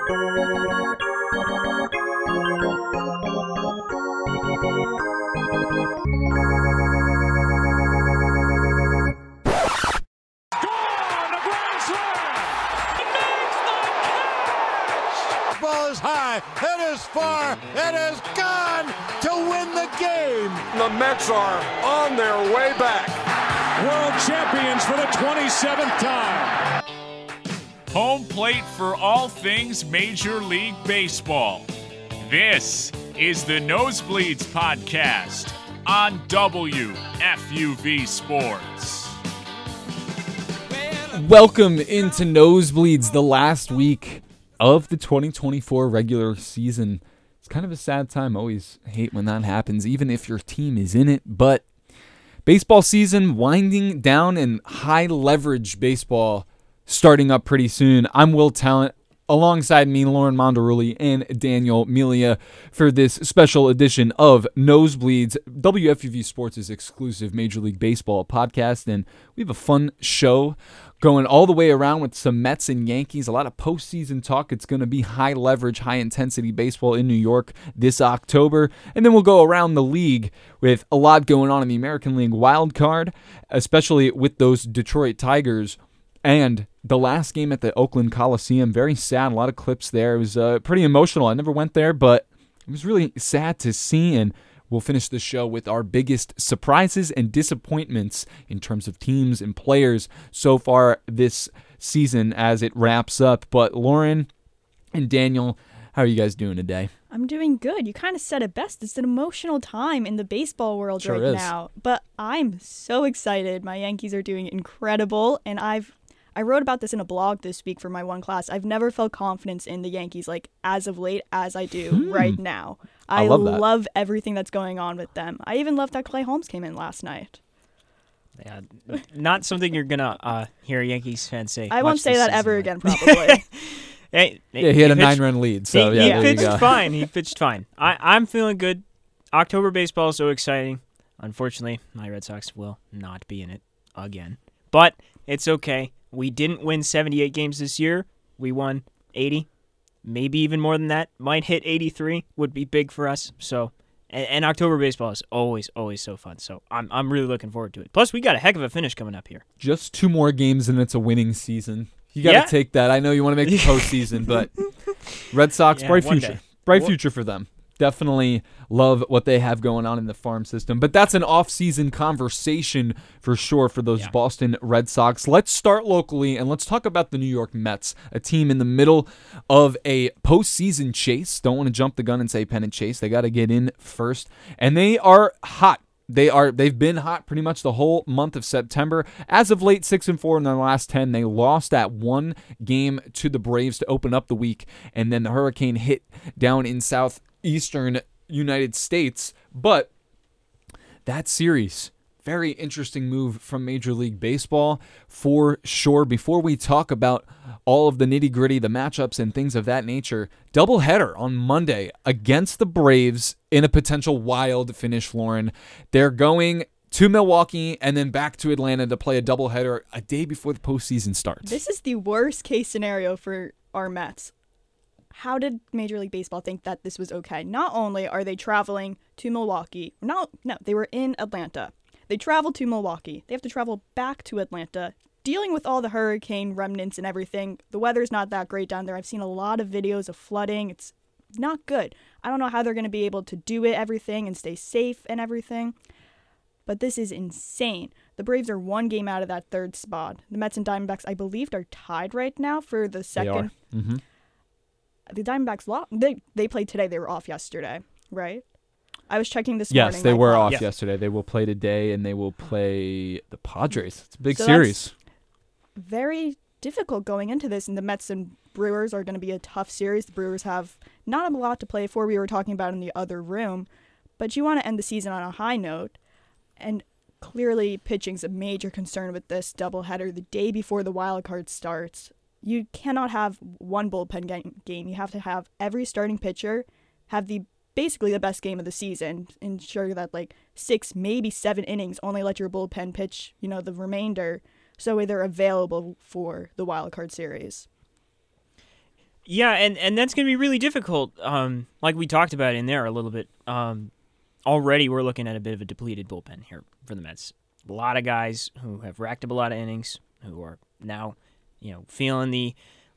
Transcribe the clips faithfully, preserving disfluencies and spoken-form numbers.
Ball is high, it is far, it is gone to win the game. The Mets are on their way back. World champions for the twenty-seventh time. Home plate for all things Major League Baseball. This is the Nosebleeds Podcast on W F U V Sports. Welcome into Nosebleeds, the last week of the twenty twenty-four regular season. It's kind of a sad time. Always hate when that happens, even if your team is in it. But baseball season winding down and high leverage baseball starting up pretty soon. I'm Will Talent. Alongside me, Lauren Mondarulli and Daniel Melia for this special edition of Nosebleeds, W F U V Sports' exclusive Major League Baseball podcast. And we have a fun show going all the way around with some Mets and Yankees, a lot of postseason talk. It's going to be high leverage, high intensity baseball in New York this October. And then we'll go around the league with a lot going on in the American League wild card, especially with those Detroit Tigers. And the last game at the Oakland Coliseum, very sad. A lot of clips there. It was uh, pretty emotional. I never went there, but it was really sad to see. And we'll finish the show with our biggest surprises and disappointments in terms of teams and players so far this season as it wraps up. But Lauren and Daniel, how are you guys doing today? I'm doing good. You kind of said it best. It's an emotional time in the baseball world Sure right is. now. But I'm so excited. My Yankees are doing incredible, and I've I wrote about this in a blog this week for my one class. I've never felt confidence in the Yankees like as of late as I do Hmm. right now. I I, love that. love everything that's going on with them. I even love that Clay Holmes came in last night. Yeah, not something you're gonna uh, hear a Yankees fans say. I won't much say this that season, ever but- again, probably. Hey, Yeah, he had a pitched- nine-run lead, so he, yeah, he there pitched you go. fine. He pitched fine. I, I'm feeling good. October baseball is so exciting. Unfortunately, my Red Sox will not be in it again. But it's okay. We didn't win seventy-eight games this year. We won eighty, maybe even more than that. Might hit eighty-three. Would be big for us. So, and, and October baseball is always, always so fun. So I'm, I'm really looking forward to it. Plus, we got a heck of a finish coming up here. Just two more games and it's a winning season. You got to Yeah. take that. I know you want to make the postseason, but Red Sox, Yeah, bright one future. day. Bright Wha- future for them. Definitely love what they have going on in the farm system. But that's an off-season conversation for sure for those Yeah. Boston Red Sox. Let's start locally and let's talk about the New York Mets, a team in the middle of a postseason chase. Don't want to jump the gun and say pennant chase. They got to get in first. And they are hot. They are, they've been hot pretty much the whole month of September. As of late, six and four in their last ten. They lost that one game to the Braves to open up the week, and then the hurricane hit down in southeastern United States. But that series, very interesting move from Major League Baseball for sure. Before we talk about all of the nitty-gritty, the matchups and things of that nature, doubleheader on Monday against the Braves in a potential wild finish, Lauren. They're going to Milwaukee and then back to Atlanta to play a doubleheader a day before the postseason starts. This is the worst case scenario for our Mets. How did Major League Baseball think that this was okay? Not only are they traveling to Milwaukee, no, no, they were in Atlanta. They traveled to Milwaukee. They have to travel back to Atlanta, dealing with all the hurricane remnants and everything. The weather's not that great down there. I've seen a lot of videos of flooding. It's not good. I don't know how they're going to be able to do it, everything, and stay safe and everything. But this is insane. The Braves are one game out of that third spot. The Mets and Diamondbacks, I believe, are tied right now for the second. They are. Mm-hmm. The Diamondbacks lost. They they played today. They were off yesterday, right? I was checking this Yes, morning. they my were clock. off Yeah. yesterday. They will play today, and they will play the Padres. It's a big So series. Very difficult going into this, and the Mets and Brewers are going to be a tough series. The Brewers have not a lot to play for. We were talking about in the other room, but you want to end the season on a high note, and clearly pitching's a major concern with this doubleheader the day before the wild card starts. You cannot have one bullpen game. game. You have to have every starting pitcher have the basically the best game of the season. Ensure that like six, maybe seven innings. Only let your bullpen pitch, you know, the remainder, so they're available for the wild card series. Yeah, and, and that's going to be really difficult. Um, like we talked about in there a little bit. Um, already we're looking at a bit of a depleted bullpen here for the Mets. A lot of guys who have racked up a lot of innings, who are now, you know, feeling the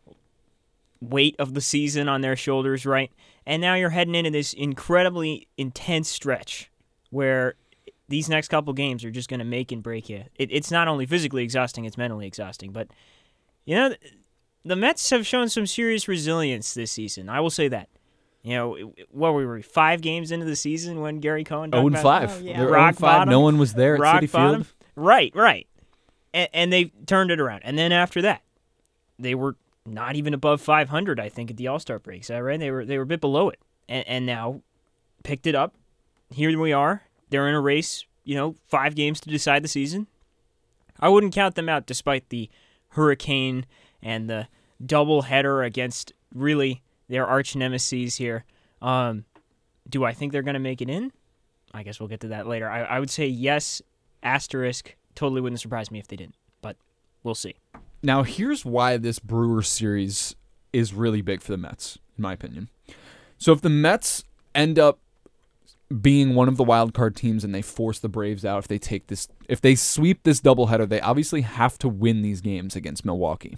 weight of the season on their shoulders, right? And now you're heading into this incredibly intense stretch where these next couple games are just going to make and break you. It, it's not only physically exhausting, it's mentally exhausting. But, you know, the Mets have shown some serious resilience this season. I will say that. You know, what were we, five games into the season when Gary Cohen talked oh and about five. Oh, yeah. They were rock oh and five. bottom? No one was there at rock Citi bottom? Field. Right, right. And, and they turned it around. And then after that, they were not even above five hundred, I think, at the All-Star break. Is that right? They were they were a bit below it. And, and now picked it up. Here we are. They're in a race, you know, five games to decide the season. I wouldn't count them out despite the hurricane and the double header against really their arch nemesis here. Um, do I think they're going to make it in? I guess we'll get to that later. I, I would say yes, asterisk. Totally wouldn't surprise me if they didn't, but we'll see. Now, here's why this Brewers series is really big for the Mets, in my opinion. So if the Mets end up being one of the wild card teams and they force the Braves out, if they take this, if they sweep this doubleheader, they obviously have to win these games against Milwaukee.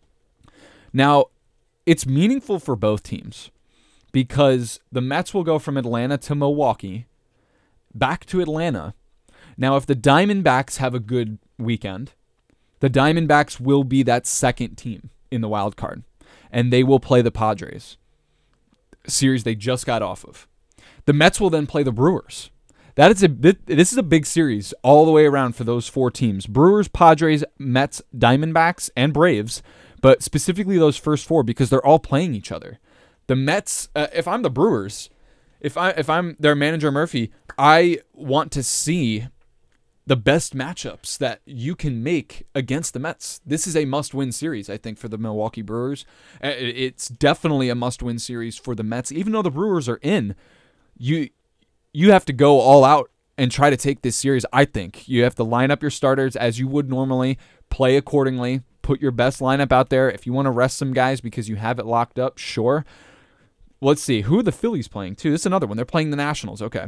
Now, it's meaningful for both teams because the Mets will go from Atlanta to Milwaukee, back to Atlanta. Now, if the Diamondbacks have a good weekend, the Diamondbacks will be that second team in the wild card, and they will play the Padres, series they just got off of. The Mets will then play the Brewers. That is a this is a big series all the way around for those four teams: Brewers, Padres, Mets, Diamondbacks, and Braves. But specifically those first four because they're all playing each other. The Mets, uh, if I'm the Brewers, if I if I'm their manager Murphy, I want to see the best matchups that you can make against the Mets. This is a must-win series, I think, for the Milwaukee Brewers. It's definitely a must-win series for the Mets. Even though the Brewers are in, you you have to go all out and try to take this series, I think. You have to line up your starters as you would normally, play accordingly, put your best lineup out there. If you want to rest some guys because you have it locked up, sure. Let's see. Who are the Phillies playing, too? This is another one. They're playing the Nationals. Okay.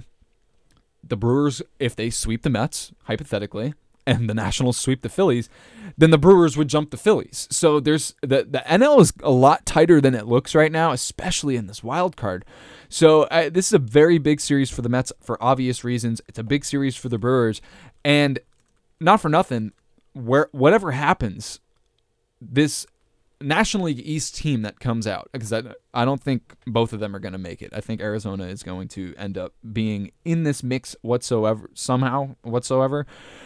The Brewers, if they sweep the Mets, hypothetically, and the Nationals sweep the Phillies, then the Brewers would jump the Phillies. So there's the, the N L is a lot tighter than it looks right now, especially in this wild card. So uh, this is a very big series for the Mets for obvious reasons. It's a big series for the Brewers. And not for nothing, where whatever happens, this National League East team that comes out, because I, I don't think both of them are going to make it. I think Arizona is going to end up being in this mix whatsoever, somehow, whatsoever.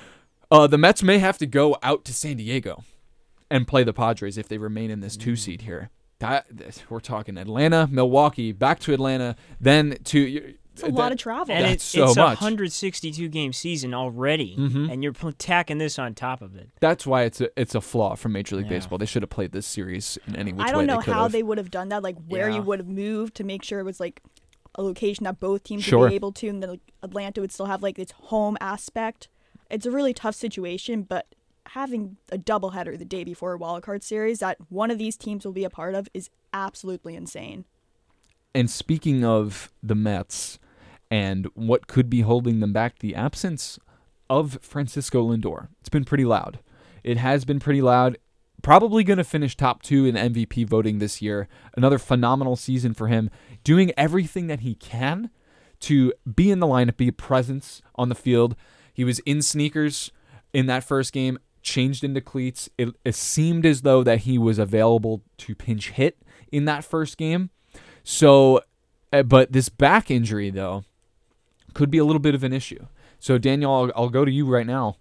Uh, the Mets may have to go out to San Diego and play the Padres if they remain in this two seed here. That we're talking Atlanta, Milwaukee, back to Atlanta, then to. It's a that, lot of travel. And That's it's, so it's a much. one hundred sixty-two game season already, mm-hmm. and you're tacking this on top of it. That's why it's a it's a flaw from Major League Yeah. Baseball. They should have played this series in any which way I don't they know could how have. they would have done that, like where Yeah. you would have moved to make sure it was like a location that both teams Sure. would be able to, and then like, Atlanta would still have like its home aspect. It's a really tough situation, but having a doubleheader the day before a wild card series that one of these teams will be a part of is absolutely insane. And speaking of the Mets and what could be holding them back, the absence of Francisco Lindor. It's been pretty loud. It has been pretty loud. Probably going to finish top two in M V P voting this year. Another phenomenal season for him, doing everything that he can to be in the lineup, be a presence on the field. He was in sneakers in that first game, changed into cleats. It, it seemed as though that he was available to pinch hit in that first game. So, uh, but this back injury, though, could be a little bit of an issue. So, Daniel, I'll, I'll go to you right now.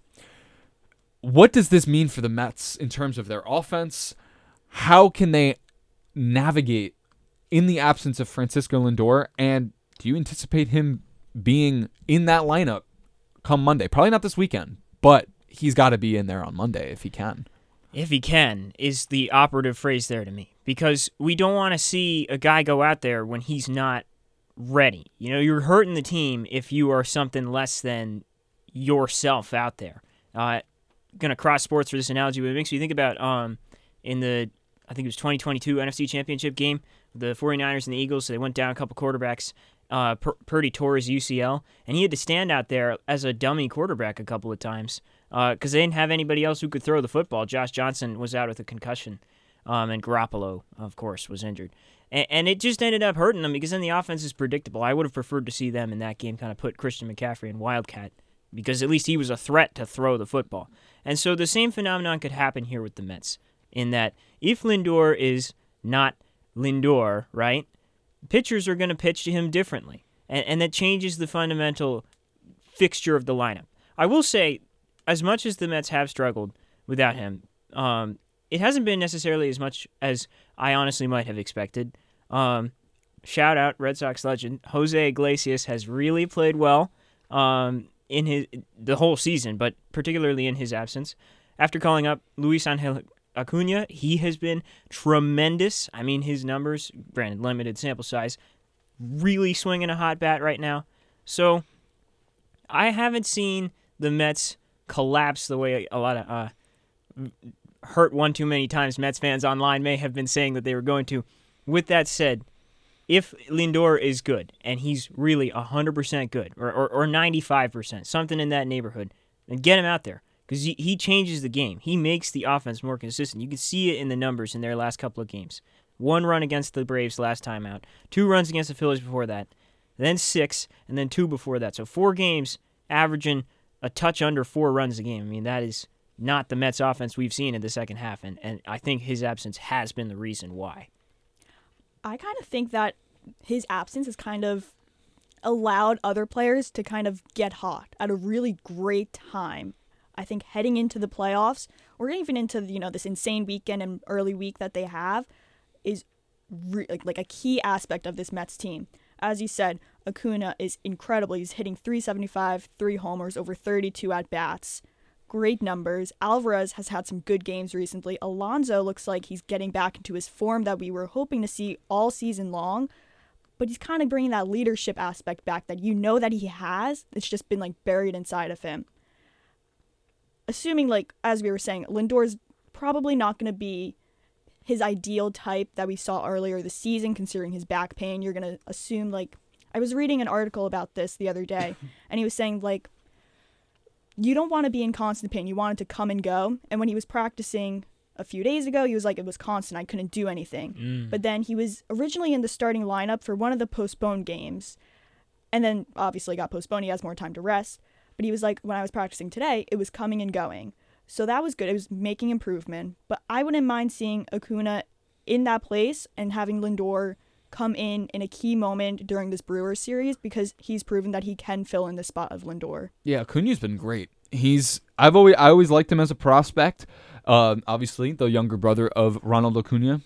What does this mean for the Mets in terms of their offense? How can they navigate in the absence of Francisco Lindor? And do you anticipate him being in that lineup come Monday? Probably not this weekend, but he's got to be in there on Monday if he can. If he can is the operative phrase there to me, because we don't want to see a guy go out there when he's not ready. You know, you're hurting the team if you are something less than yourself out there. Uh, gonna cross sports for this analogy, but it makes me think about um in the I think it was twenty twenty-two N F C Championship game, the 49ers and the Eagles, so they went down a couple quarterbacks. Uh, Pur- Purdy tore his U C L, and he had to stand out there as a dummy quarterback a couple of times because uh, they didn't have anybody else who could throw the football. Josh Johnson was out with a concussion, um, and Garoppolo, of course, was injured. And, and it just ended up hurting them because then the offense is predictable. I would have preferred to see them in that game kind of put Christian McCaffrey in Wildcat because at least he was a threat to throw the football. And so the same phenomenon could happen here with the Mets in that if Lindor is not Lindor, right, pitchers are going to pitch to him differently, and, and that changes the fundamental fixture of the lineup. I will say, as much as the Mets have struggled without him, um, it hasn't been necessarily as much as I honestly might have expected. Um, shout out Red Sox legend Jose Iglesias has really played well um, in his the whole season, but particularly in his absence. After calling up Luis Angel Acuna, he has been tremendous. I mean, his numbers, granted limited sample size, really swinging a hot bat right now. So I haven't seen the Mets collapse the way a lot of uh, hurt one too many times Mets fans online may have been saying that they were going to. With that said, if Lindor is good, and he's really one hundred percent good, or, or, or ninety-five percent, something in that neighborhood, then get him out there. Because he, he changes the game. He makes the offense more consistent. You can see it in the numbers in their last couple of games. One run against the Braves last time out. Two runs against the Phillies before that. Then six, and then two before that. So four games averaging a touch under four runs a game. I mean, that is not the Mets offense we've seen in the second half. And, and I think his absence has been the reason why. I kind of think that his absence has kind of allowed other players to kind of get hot at a really great time. I think heading into the playoffs, or even into, you know, this insane weekend and early week that they have, is re- like, like a key aspect of this Mets team. As you said, Acuna is incredible. He's hitting three seventy-five, three homers, over thirty-two at-bats. Great numbers. Alvarez has had some good games recently. Alonso looks like he's getting back into his form that we were hoping to see all season long, but he's kind of bringing that leadership aspect back that you know that he has. It's just been like buried inside of him. Assuming, like, as we were saying, Lindor's probably not going to be his ideal type that we saw earlier this season, considering his back pain. You're going to assume, like, I was reading an article about this the other day, and he was saying, like, you don't want to be in constant pain. You want it to come and go. And when he was practicing a few days ago, he was like, it was constant. I couldn't do anything. Mm. But then he was originally in the starting lineup for one of the postponed games, and then obviously got postponed. He has more time to rest. But he was like, when I was practicing today, it was coming and going. So that was good. It was making improvement. But I wouldn't mind seeing Acuna in that place and having Lindor come in in a key moment during this Brewers series because he's proven that he can fill in the spot of Lindor. Yeah, Acuna's been great. He's I've always I always liked him as a prospect. Uh, obviously, the younger brother of Ronald Acuna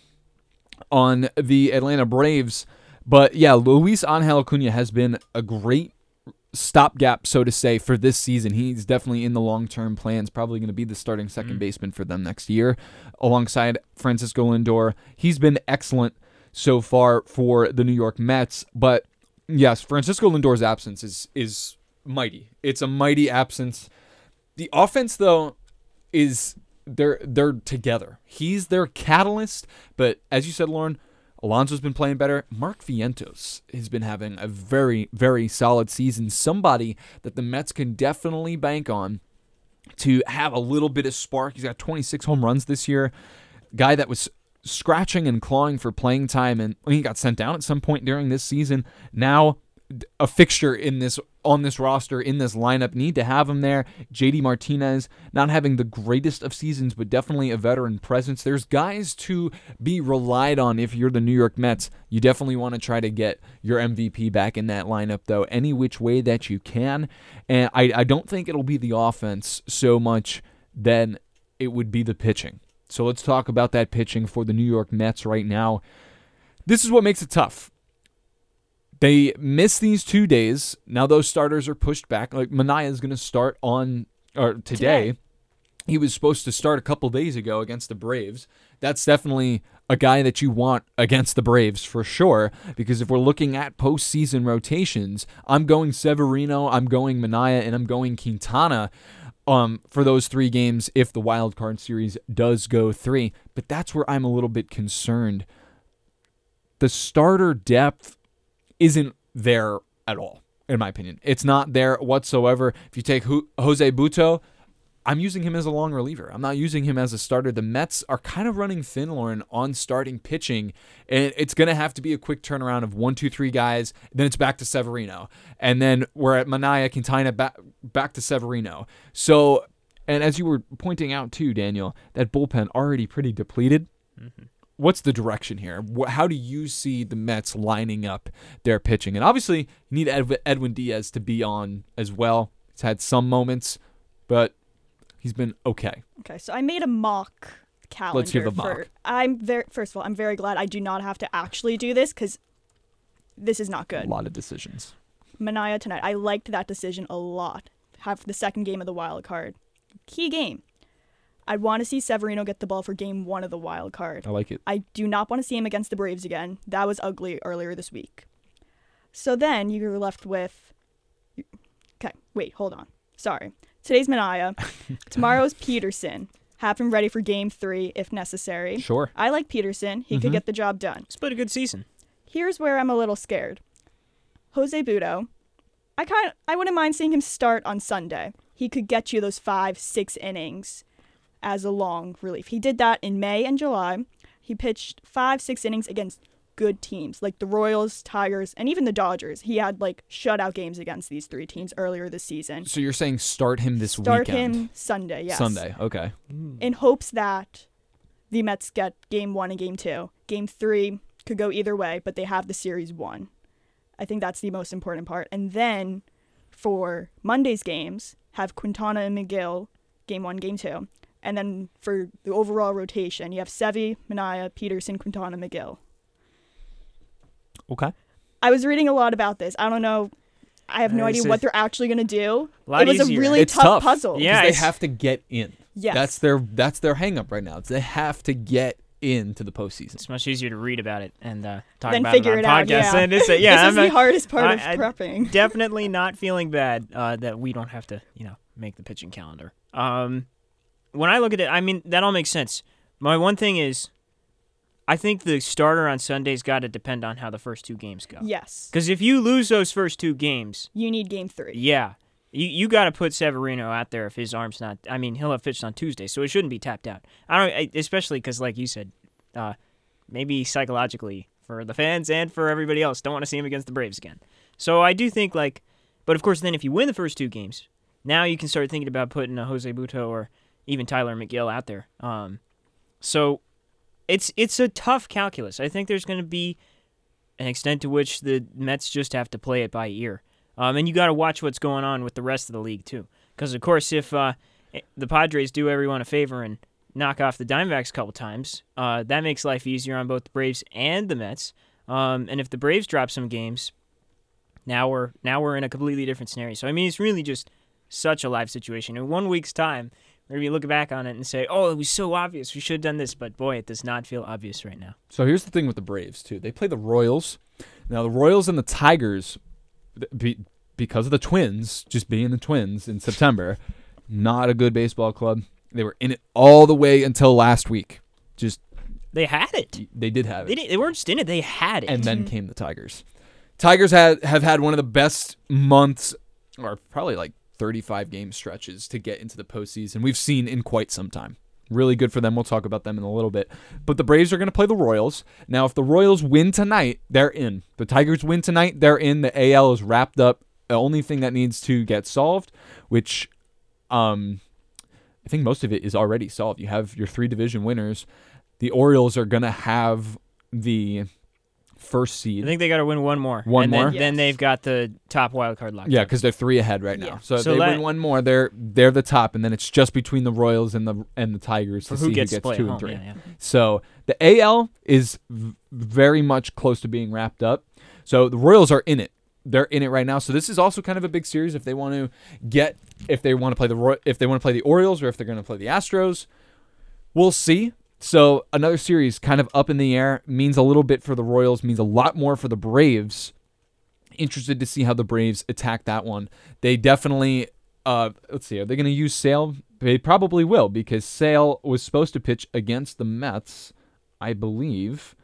on the Atlanta Braves. But yeah, Luis Angel Acuna has been a great stopgap, so to say, for this season. He's definitely in the long-term plans, probably going to be the starting second mm. baseman for them next year, alongside Francisco Lindor. He's been excellent so far for the New York Mets, but yes, Francisco Lindor's absence is is mighty. It's a mighty absence. The offense, though, is they're they're together. He's their catalyst, but as you said, Lauren, Alonso's been playing better. Mark Vientos has been having a very, very solid season. Somebody that the Mets can definitely bank on to have a little bit of spark. He's got twenty-six home runs this year. Guy that was scratching and clawing for playing time, and he got sent down at some point during this season. Now a fixture in this on this roster, in this lineup. Need to have him there. J D Martinez, not having the greatest of seasons, but definitely a veteran presence. There's guys to be relied on if you're the New York Mets. You definitely want to try to get your M V P back in that lineup, though, any which way that you can. And I, I don't think it'll be the offense so much than it would be the pitching. So let's talk about that pitching for the New York Mets right now. This is what makes it tough. They miss these two days. Now those starters are pushed back. Like Manaea is going to start on or today. today. He was supposed to start a couple days ago against the Braves. That's definitely a guy that you want against the Braves for sure, because if we're looking at postseason rotations, I'm going Severino, I'm going Manaea, and I'm going Quintana. um, for those three games if the wild card series does go three. But that's where I'm a little bit concerned. The starter depth isn't there at all, in my opinion. It's not there whatsoever. If you take Ho- Jose Butto, I'm using him as a long reliever. I'm not using him as a starter. The Mets are kind of running thin, Lauren, on starting pitching, and it's going to have to be a quick turnaround of one, two, three guys. Then it's back to Severino, and then we're at Manaea, Quintana, back back to Severino. So, and as you were pointing out too, Daniel, that bullpen already pretty depleted. Mm-hmm. What's the direction here? How do you see the Mets lining up their pitching? And obviously, you need Ed- Edwin Diaz to be on as well. He's had some moments, but he's been okay. Okay, so I made a mock calendar. Let's hear the for, mock. I'm very first of all, I'm very glad I do not have to actually do this because this is not good. A lot of decisions. Manaea tonight. I liked that decision a lot. Have the second game of the wild card. Key game. I want to see Severino get the ball for game one of the wild card. I like it. I do not want to see him against the Braves again. That was ugly earlier this week. So then you're left with... Okay, wait, hold on. Sorry. Today's Manaea. Tomorrow's Peterson. Have him ready for game three if necessary. Sure. I like Peterson. He Mm-hmm. could get the job done. It's been a good season. Here's where I'm a little scared. Jose Butto. I kind of, I wouldn't mind seeing him start on Sunday. He could get you those five, six innings as a long relief. He did that in May and July. He pitched five, six innings against good teams like the Royals, Tigers, and even the Dodgers. He had like shutout games against these three teams earlier this season. So you're saying start him this Start weekend? him Sunday, yes. Sunday, okay. In hopes that the Mets get game one and game two. Game three could go either way, but they have the series won. I think that's the most important part. And then for Monday's games, have Quintana and McGill game one, game two. And then for the overall rotation, you have Sevy, Manaea, Peterson, Quintana, McGill. Okay. I was reading a lot about this. I don't know. I have no Uh, idea it's what a they're actually going to do. lot It was easier. a really It's tough, tough. puzzle. Yeah. They it's- have to get in. Yes. That's their that's their hang up right now. They have to get into the postseason. It's much easier to read about it and uh, talk Then about figure it it on out, podcasts yeah. than to say, yeah, this I'm is the not- hardest part I- of I- prepping. Definitely not feeling bad uh, that we don't have to, you know, make the pitching calendar. Um, when I look at it, I mean, that all makes sense. My one thing is, I think the starter on Sunday's got to depend on how the first two games go. Yes. Because if you lose those first two games, You need game three. yeah, you you got to put Severino out there if his arm's not. I mean, he'll have pitched on Tuesday, so it shouldn't be tapped out. I don't, I- especially because, like you said, uh, maybe psychologically for the fans and for everybody else, don't want to see him against the Braves again. So I do think like, but of course, then if you win the first two games, now you can start thinking about putting a Jose Butto or even Tyler McGill out there. Um, so it's it's a tough calculus. I think there's going to be an extent to which the Mets just have to play it by ear. Um, and you got to watch what's going on with the rest of the league, too. Because, of course, if uh, the Padres do everyone a favor and knock off the Diamondbacks a couple times, uh, that makes life easier on both the Braves and the Mets. Um, and if the Braves drop some games, now we're now we're in a completely different scenario. So, I mean, it's really just such a live situation. In one week's time, maybe you look back on it and say, oh, it was so obvious. We should have done this. But, boy, it does not feel obvious right now. So here's the thing with the Braves, too. They play the Royals. Now, the Royals and the Tigers, be, because of the Twins, just being the Twins in September, not a good baseball club. They were in it all the way until last week. Just They had it. They did have it. They, didn't, they weren't just in it. They had it. And then came the Tigers. Tigers had, have had one of the best months, or probably like thirty-five game stretches to get into the postseason we've seen in quite some time. Really good for them. We'll talk about them in a little bit. But the Braves are going to play the Royals. Now, if the Royals win tonight, they're in. The Tigers win tonight, they're in. The A L is wrapped up. The only thing that needs to get solved, which um, I think most of it is already solved. You have your three division winners. The Orioles are going to have the first seed. I think they got to win one more. One and more? Then, then Yes. they've got the top wild card locked Yeah, up. because they're three ahead right now. Yeah. So if So they let- win one more, they're they're the top, and then it's just between the Royals and the and the Tigers For to who see gets, who to play gets two at and home. three. Yeah, yeah. So the A L is v- very much close to being wrapped up. So the Royals are in it. They're in it right now. So this is also kind of a big series if they want to get if they want to play the Roy- if they want to play the Orioles or if they're going to play the Astros. We'll see. So another series kind of up in the air, means a little bit for the Royals, means a lot more for the Braves. Interested to see how the Braves attack that one. They definitely Uh, let's see. Are they going to use Sale? They probably will, because Sale was supposed to pitch against the Mets, I believe.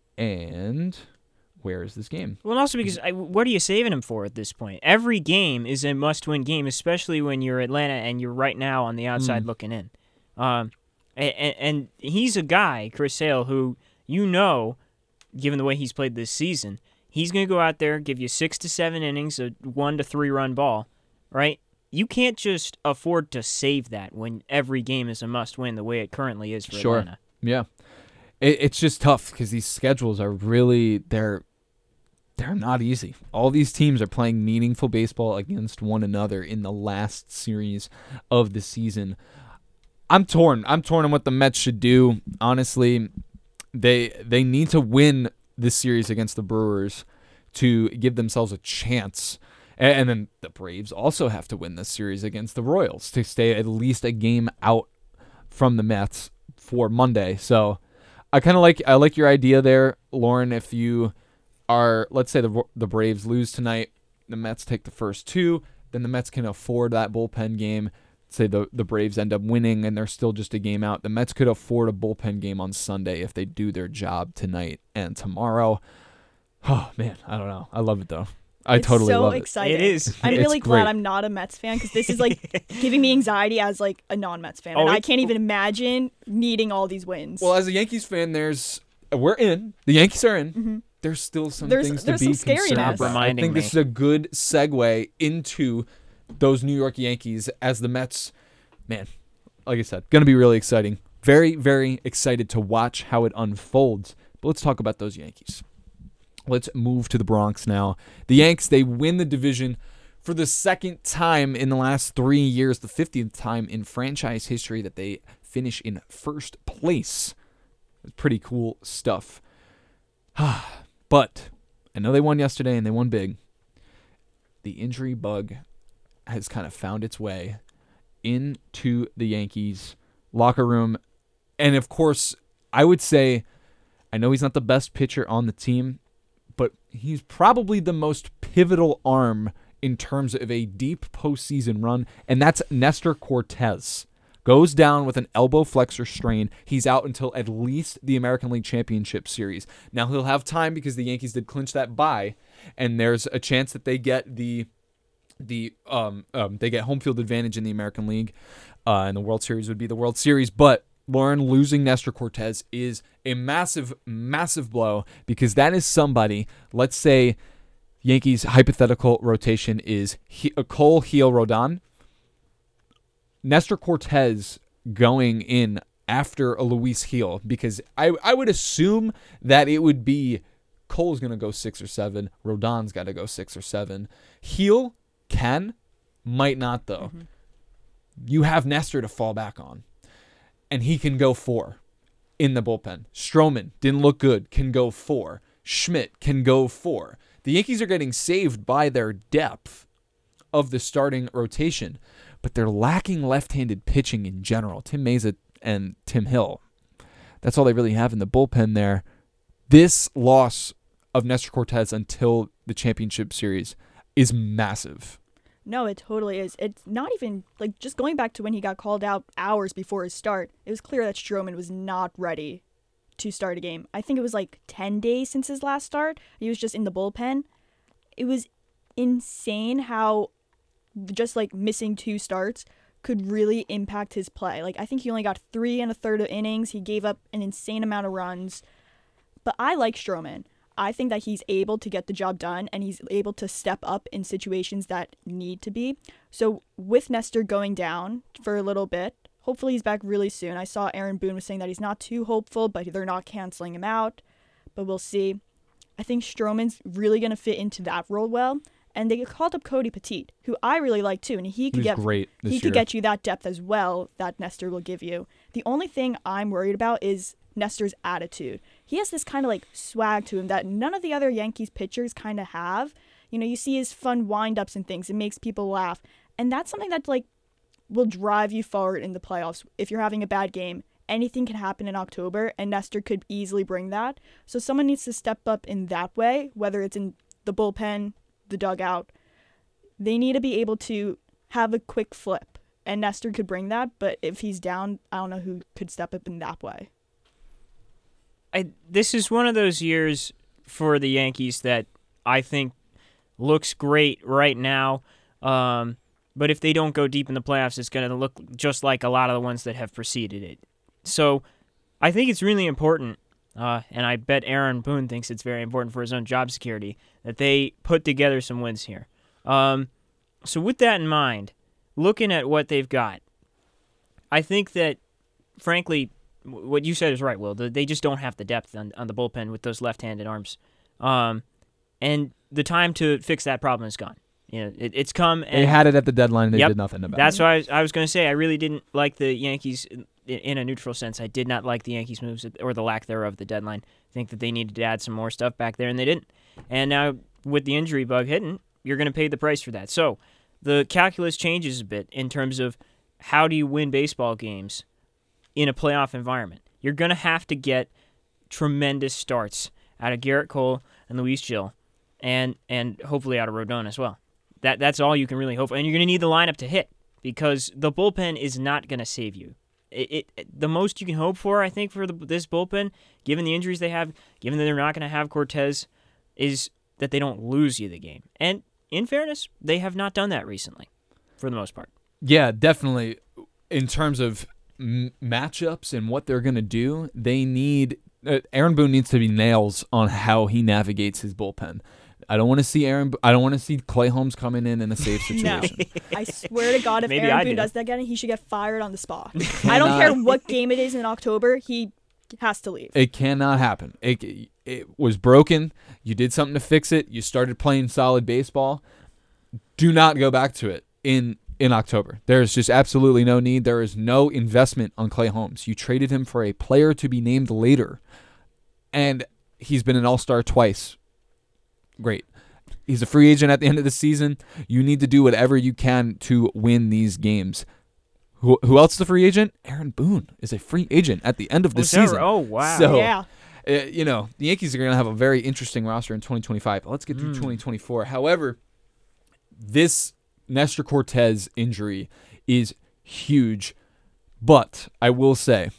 And where is this game? Well, and also because I, what are you saving him for at this point? Every game is a must-win game, especially when you're Atlanta and you're right now on the outside Mm. looking in. Um, and, and he's a guy, Chris Sale, who you know, given the way he's played this season, he's going to go out there, give you six to seven innings, a one to three run ball, right? You can't just afford to save that when every game is a must-win the way it currently is for Sure. Atlanta. Yeah. It, it's just tough because these schedules are really, they're they're not easy. All these teams are playing meaningful baseball against one another in the last series of the season. I'm torn. I'm torn on what the Mets should do. Honestly, they they need to win this series against the Brewers to give themselves a chance. And then the Braves also have to win this series against the Royals to stay at least a game out from the Mets for Monday. So I kind of like I like your idea there, Lauren. If you are, let's say the the Braves lose tonight, the Mets take the first two, then the Mets can afford that bullpen game. Say the, the Braves end up winning and they're still just a game out. The Mets could afford a bullpen game on Sunday if they do their job tonight and tomorrow. Oh, man, I don't know. I love it, though. I it's totally so love it. exciting. It is. I'm It's really glad great. I'm not a Mets fan because this is like giving me anxiety as like a non-Mets fan, Oh, and I it- can't even imagine needing all these wins. Well, as a Yankees fan, there's we're in. The Yankees are in. Mhm. There's still some There's- things there's to be some scariness. concerned Stop about. I reminding think this me. is a good segue into those New York Yankees as the Mets. Man, like I said, going to be really exciting. Very, very excited to watch how it unfolds. But let's talk about those Yankees. Let's move to the Bronx now. The Yanks, they win the division for the second time in the last three years, the fiftieth time in franchise history that they finish in first place. It's pretty cool stuff. But I know they won yesterday and they won big. The injury bug has kind of found its way into the Yankees locker room. And of course, I would say, I know he's not the best pitcher on the team, but he's probably the most pivotal arm in terms of a deep postseason run, and that's Nestor Cortez. Goes down with an elbow flexor strain. He's out until at least the American League Championship Series. Now he'll have time because the Yankees did clinch that bye, and there's a chance that they get the the um, um they get home field advantage in the American League, uh, and the World Series would be the World Series, but Lauren, losing Nestor Cortez is a massive, massive blow because that is somebody, let's say Yankees' hypothetical rotation is he, uh, Cole, Heel, Rodon. Nestor Cortez going in after a Luis Heel because I, I would assume that it would be Cole's going to go six or seven. Rodon's got to go six or seven. Heel can, might not though. Mm-hmm. You have Nestor to fall back on. And he can go four in the bullpen. Stroman didn't look good, can go four. Schmidt can go four. The Yankees are getting saved by their depth of the starting rotation, but they're lacking left-handed pitching in general. Tim Meza and Tim Hill. That's all they really have in the bullpen there. This loss of Nestor Cortez until the championship series is massive. No, it totally is. It's not even, like, just going back to when he got called out hours before his start, it was clear that Stroman was not ready to start a game. I think it was, like, ten days since his last start. He was just in the bullpen. It was insane how just, like, missing two starts could really impact his play. Like, I think he only got three and a third of innings. He gave up an insane amount of runs. But I like Stroman. I think that he's able to get the job done and he's able to step up in situations that need to be. So with Nestor going down for a little bit, hopefully he's back really soon. I saw Aaron Boone was saying that he's not too hopeful, but they're not canceling him out. But we'll see. I think Stroman's really going to fit into that role well. And they called up Cody Petit, who I really like too. And he could He was get great this he year. could get you that depth as well that Nestor will give you. The only thing I'm worried about is Nestor's attitude. He has this kind of like swag to him that none of the other Yankees pitchers kind of have. You know, you see his fun wind-ups and things. It makes people laugh. And that's something that like will drive you forward in the playoffs. If you're having a bad game, anything can happen in October, and Nestor could easily bring that. So someone needs to step up in that way, whether it's in the bullpen, the dugout. They need to be able to have a quick flip. And Nestor could bring that, but if he's down, I don't know who could step up in that way. I, this is one of those years for the Yankees that I think looks great right now. Um, but if they don't go deep in the playoffs, it's going to look just like a lot of the ones that have preceded it. So I think it's really important, uh, and I bet Aaron Boone thinks it's very important for his own job security, that they put together some wins here. Um, so with that in mind, looking at what they've got, I think that, frankly, what you said is right, Will. They just don't have the depth on, on the bullpen with those left-handed arms. Um, and the time to fix that problem is gone. You know, it, it's come. And they had it at the deadline. They yep, did nothing about that's it. That's why I was, I was going to say I really didn't like the Yankees in, in a neutral sense. I did not like the Yankees' moves or the lack thereof at the deadline. I think that they needed to add some more stuff back there, and they didn't. And now with the injury bug hitting, you're going to pay the price for that. So the calculus changes a bit in terms of how do you win baseball games in a playoff environment. You're going to have to get tremendous starts out of Garrett Cole and Luis Gil, and and hopefully out of Rodon as well. That That's all you can really hope for. And you're going to need the lineup to hit because the bullpen is not going to save you. It, it The most you can hope for, I think, for the, this bullpen, given the injuries they have, given that they're not going to have Cortez, is that they don't lose you the game. And in fairness, they have not done that recently, for the most part. Yeah, definitely. In terms of m- matchups and what they're going to do, they need uh, Aaron Boone needs to be nails on how he navigates his bullpen. I don't want to see Aaron. I don't want to see Clay Holmes coming in in a safe situation. No, I swear to God, if Maybe Aaron I Boone do. does that again, he should get fired on the spot. I don't care what game it is in October. He has to leave. It cannot happen. It it was broken. You did something to fix it. You started playing solid baseball. Do not go back to it in in October. There is just absolutely no need. There is no investment on Clay Holmes. You traded him for a player to be named later, and he's been an all-star twice. Great. He's a free agent at the end of the season. You need to do whatever you can to win these games. Who, who else is a free agent? Aaron Boone is a free agent at the end of the Was that season. right? Oh, wow. So, Yeah. uh, you know, the Yankees are going to have a very interesting roster in twenty twenty-five. Let's get through Mm. twenty twenty-four. However, this Nestor Cortez injury is huge. But I will say,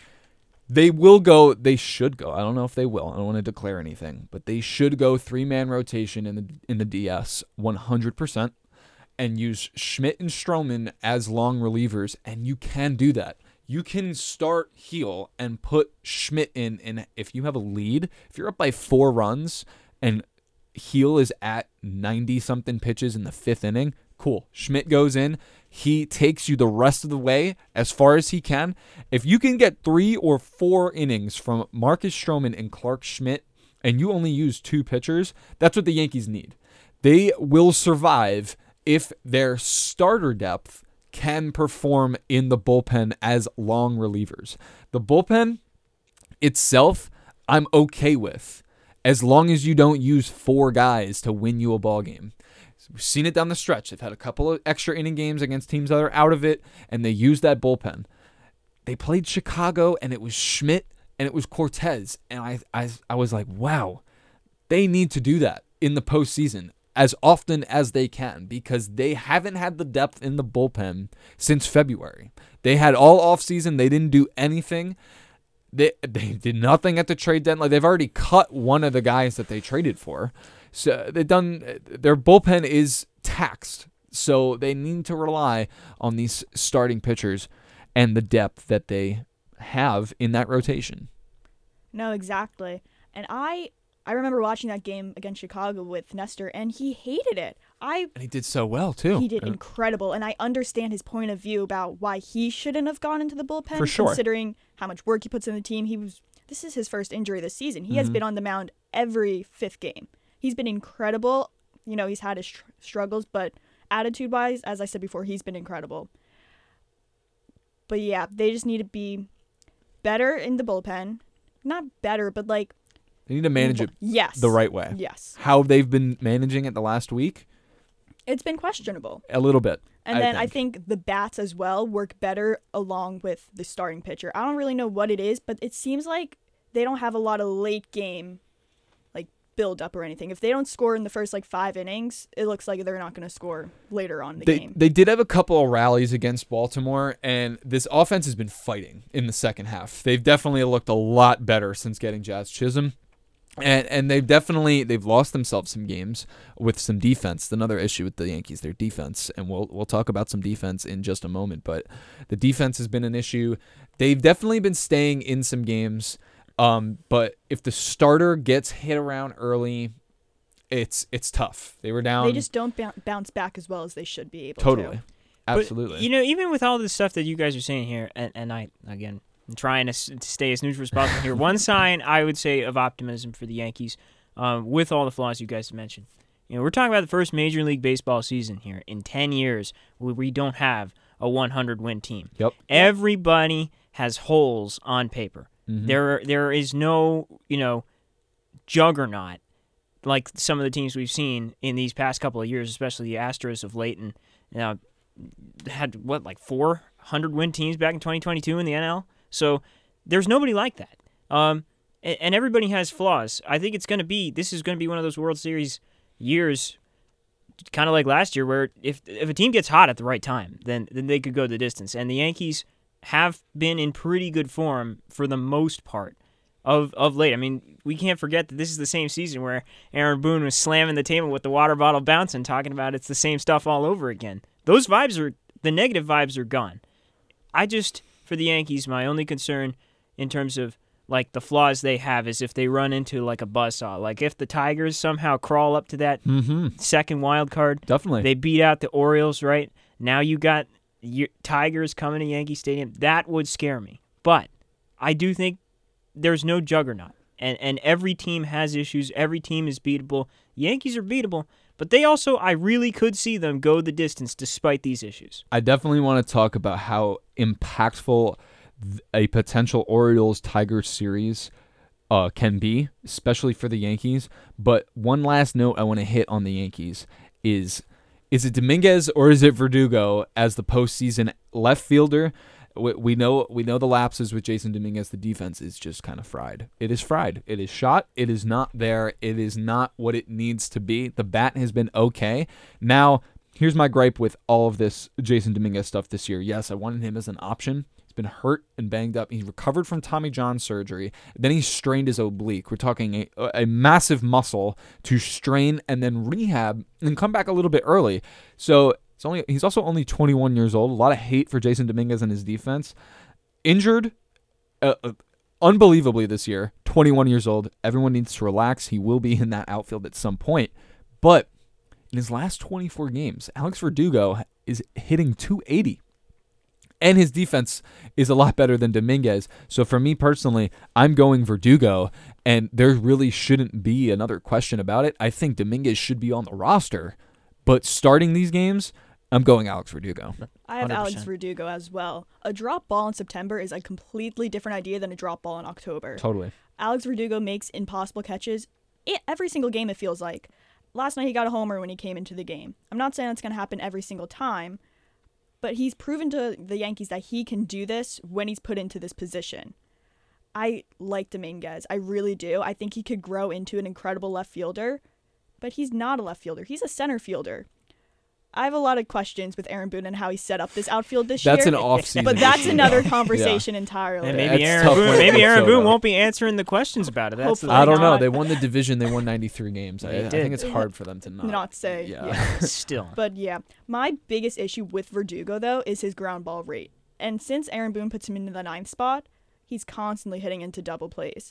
they will go, they should go. I don't know if they will. I don't want to declare anything. But they should go three-man rotation in the in the D S one hundred percent and use Schmidt and Stroman as long relievers. And you can do that. You can start Heel and put Schmidt in. And if you have a lead, if you're up by four runs and Heel is at ninety-something pitches in the fifth inning, cool. Schmidt goes in. He takes you the rest of the way as far as he can. If you can get three or four innings from Marcus Stroman and Clark Schmidt, and you only use two pitchers, that's what the Yankees need. They will survive if their starter depth can perform in the bullpen as long relievers. The bullpen itself, I'm okay with, as long as you don't use four guys to win you a ball game. We've seen it down the stretch. They've had a couple of extra inning games against teams that are out of it, and they used that bullpen. They played Chicago, and it was Schmidt, and it was Cortez. And I, I, I was like, wow, they need to do that in the postseason as often as they can because they haven't had the depth in the bullpen since February. They had all offseason. They didn't do anything. They, they did nothing at the trade deadline. Like, they've already cut one of the guys that they traded for. So they've done, their bullpen is taxed, so they need to rely on these starting pitchers and the depth that they have in that rotation. No, exactly. And I I remember watching that game against Chicago with Nestor, and he hated it. I And he did so well, too. He did incredible, and I understand his point of view about why he shouldn't have gone into the bullpen, For sure. considering how much work he puts in the team. He was This is his first injury this season. He Mm-hmm. has been on the mound every fifth game. He's been incredible. You know, he's had his tr- struggles, but attitude-wise, as I said before, he's been incredible. But yeah, they just need to be better in the bullpen. Not better, but like... They need to manage it yes. the right way. Yes. How they've been managing it the last week, It's been questionable. a little bit. And I then think. I think the bats as well work better along with the starting pitcher. I don't really know what it is, but it seems like they don't have a lot of late game like build up or anything. If they don't score in the first like five innings, it looks like they're not going to score later on in the they, game. They did have a couple of rallies against Baltimore, and this offense has been fighting in the second half. They've definitely looked a lot better since getting Jazz Chisholm. And and they've definitely they've lost themselves some games with some defense. Another issue with the Yankees, their defense, and we'll we'll talk about some defense in just a moment. But the defense has been an issue. They've definitely been staying in some games. Um, but if the starter gets hit around early, it's it's tough. They were down. They just don't b- bounce back as well as they should be able totally, to. absolutely. But, you know, even with all the stuff that you guys are saying here, and, and I again. I'm trying to, s- to stay as neutral as possible here. One sign I would say of optimism for the Yankees, um, with all the flaws you guys have mentioned. You know, we're talking about the first Major League Baseball season here in ten years where we don't have a one hundred win team. Yep. Everybody has holes on paper. Mm-hmm. There, there is no, you know, juggernaut like some of the teams we've seen in these past couple of years, especially the Astros of late, and you know, had what like four hundred win teams back in twenty twenty-two in the N L. So there's nobody like that. Um, and, and everybody has flaws. I think it's going to be, this is going to be one of those World Series years, kind of like last year, where if if a team gets hot at the right time, then, then they could go the distance. And the Yankees have been in pretty good form for the most part of, of late. I mean, we can't forget that this is the same season where Aaron Boone was slamming the table with the water bottle bouncing, talking about it's the same stuff all over again. Those vibes are, the negative vibes are gone. I just... For the Yankees, my only concern in terms of like the flaws they have is if they run into like a buzzsaw. Like if the Tigers somehow crawl up to that mm-hmm. second wild card, Definitely. they beat out the Orioles, right? Now you got your Tigers coming to Yankee Stadium. That would scare me. But I do think there's no juggernaut. And and every team has issues. Every team is beatable. Yankees are beatable. But they also, I really could see them go the distance despite these issues. I definitely want to talk about how impactful a potential Orioles-Tigers series uh, can be, especially for the Yankees. But one last note I want to hit on the Yankees is, is it Dominguez or is it Verdugo as the postseason left fielder? We, we know we know the lapses with Jason Dominguez. The defense is just kind of fried. It is fried. It is shot. It is not there. It is not what it needs to be. The bat has been okay. Now, here's my gripe with all of this Jason Dominguez stuff this year. Yes, I wanted him as an option. He's been hurt and banged up. He recovered from Tommy John surgery. Then he strained his oblique. We're talking a, a massive muscle to strain and then rehab and come back a little bit early. So He's only he's also only twenty-one years old. A lot of hate for Jason Dominguez and his defense. Injured, uh, uh, unbelievably this year. twenty-one years old. Everyone needs to relax. He will be in that outfield at some point. But in his last twenty-four games, Alex Verdugo is hitting two eighty. And his defense is a lot better than Dominguez. So for me personally, I'm going Verdugo. And there really shouldn't be another question about it. I think Dominguez should be on the roster. But starting these games, I'm going Alex Verdugo. I have one hundred Alex percent. Verdugo as well. A drop ball in September is a completely different idea than a drop ball in October. Totally. Alex Verdugo makes impossible catches i- every single game, it feels like. Last night he got a homer when he came into the game. I'm not saying that's going to happen every single time, but he's proven to the Yankees that he can do this when he's put into this position. I like Dominguez. I really do. I think he could grow into an incredible left fielder, but he's not a left fielder. He's a center fielder. I have a lot of questions with Aaron Boone and how he set up this outfield this That's year. an off-season But that's issue, another though. conversation entirely. And maybe That's Aaron tough Boone, when maybe it's Aaron so Boone low. won't be answering the questions about it. That's Hopefully the I don't know. not. They won the division. They won ninety-three games. I, They I did. think it's hard for them to not. Not say, Yeah. yeah. still. But yeah, my biggest issue with Verdugo, though, is his ground ball rate. And since Aaron Boone puts him into the ninth spot, he's constantly hitting into double plays.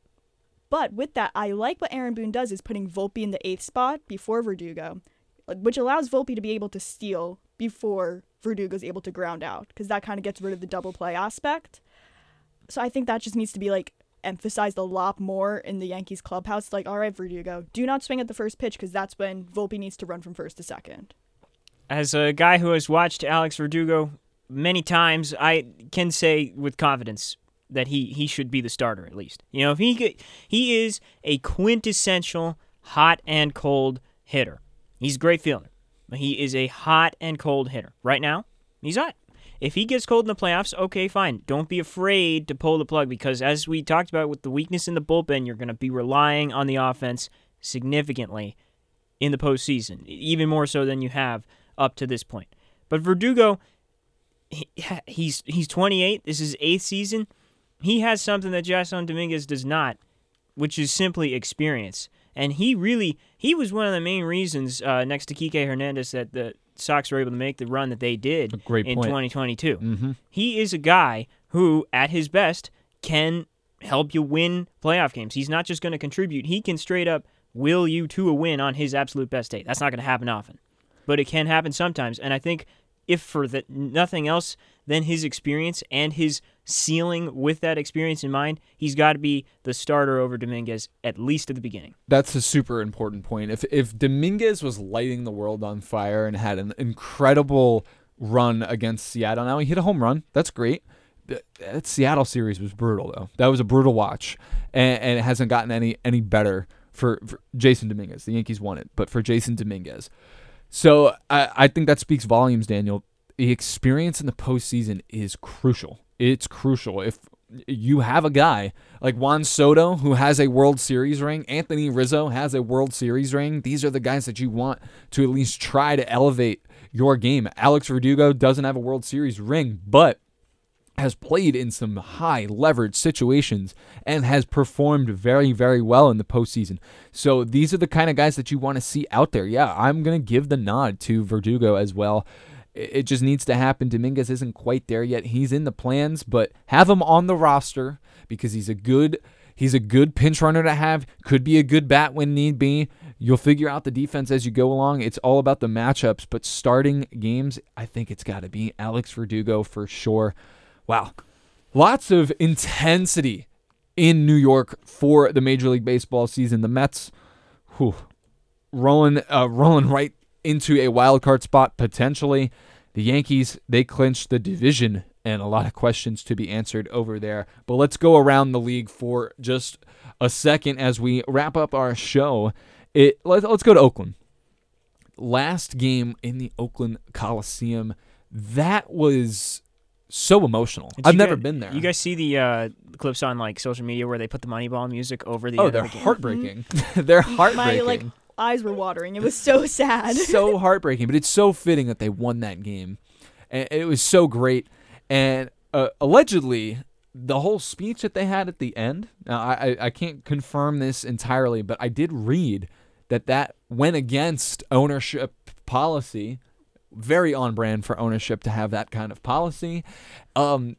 But with that, I like what Aaron Boone does is putting Volpe in the eighth spot before Verdugo, which allows Volpe to be able to steal before Verdugo's able to ground out, because that kind of gets rid of the double play aspect. So I think that just needs to be like emphasized a lot more in the Yankees clubhouse. Like, all right, Verdugo, do not swing at the first pitch, because that's when Volpe needs to run from first to second. As a guy who has watched Alex Verdugo many times, I can say with confidence that he, he should be the starter at least. You know, if he could, he is a quintessential hot and cold hitter. He's a great fielder. He is a hot and cold hitter. Right now, he's hot. If he gets cold in the playoffs, okay, fine. Don't be afraid to pull the plug, because as we talked about with the weakness in the bullpen, you're going to be relying on the offense significantly in the postseason, even more so than you have up to this point. But Verdugo, he, he's he's twenty-eight. This is his eighth season. He has something that Jason Dominguez does not, which is simply experience. And he really, he was one of the main reasons, uh, next to Kike Hernandez, that the Sox were able to make the run that they did Great in point. twenty twenty-two. Mm-hmm. He is a guy who, at his best, can help you win playoff games. He's not just going to contribute. He can straight up will you to a win on his absolute best day. That's not going to happen often, but it can happen sometimes. And I think if for the, nothing else than his experience and his ceiling with that experience in mind, he's got to be the starter over Dominguez, at least at the beginning. That's a super important point. If if Dominguez was lighting the world on fire and had an incredible run against Seattle, now he hit a home run. That's great. That Seattle series was brutal, though. That was a brutal watch, and, and it hasn't gotten any any better for, for Jason Dominguez. The Yankees won it, but for Jason Dominguez. So I, I think that speaks volumes, Daniel. The experience in the postseason is crucial. It's crucial. If you have a guy like Juan Soto who has a World Series ring, Anthony Rizzo has a World Series ring, these are the guys that you want to at least try to elevate your game. Alex Verdugo doesn't have a World Series ring, but has played in some high leverage situations and has performed very, very well in the postseason. So these are the kind of guys that you want to see out there. Yeah, I'm going to give the nod to Verdugo as well. It just needs to happen. Dominguez isn't quite there yet. He's in the plans, but have him on the roster because he's a good he's a good pinch runner to have. Could be a good bat when need be. You'll figure out the defense as you go along. It's all about the matchups, but starting games, I think it's got to be Alex Verdugo for sure. Wow. Lots of intensity in New York for the Major League Baseball season. The Mets, whew, rolling, uh, rolling right into a wild card spot potentially. The Yankees, they clinched the division, and a lot of questions to be answered over there. But let's go around the league for just a second as we wrap up our show. It let's, let's go to Oakland. Last game in the Oakland Coliseum, that was so emotional. Did I've you never guys- been there. You guys see the uh, clips on like social media where they put the Moneyball music over the oh, end they're of the game? heartbreaking. They're My heartbreaking. like eyes were watering. It was so sad. So heartbreaking, but it's so fitting that they won that game. And it was so great. And uh, allegedly, the whole speech that they had at the end, now I, I, I can't confirm this entirely, but I did read that that went against ownership policy. Very on brand for ownership to have that kind of policy. Um,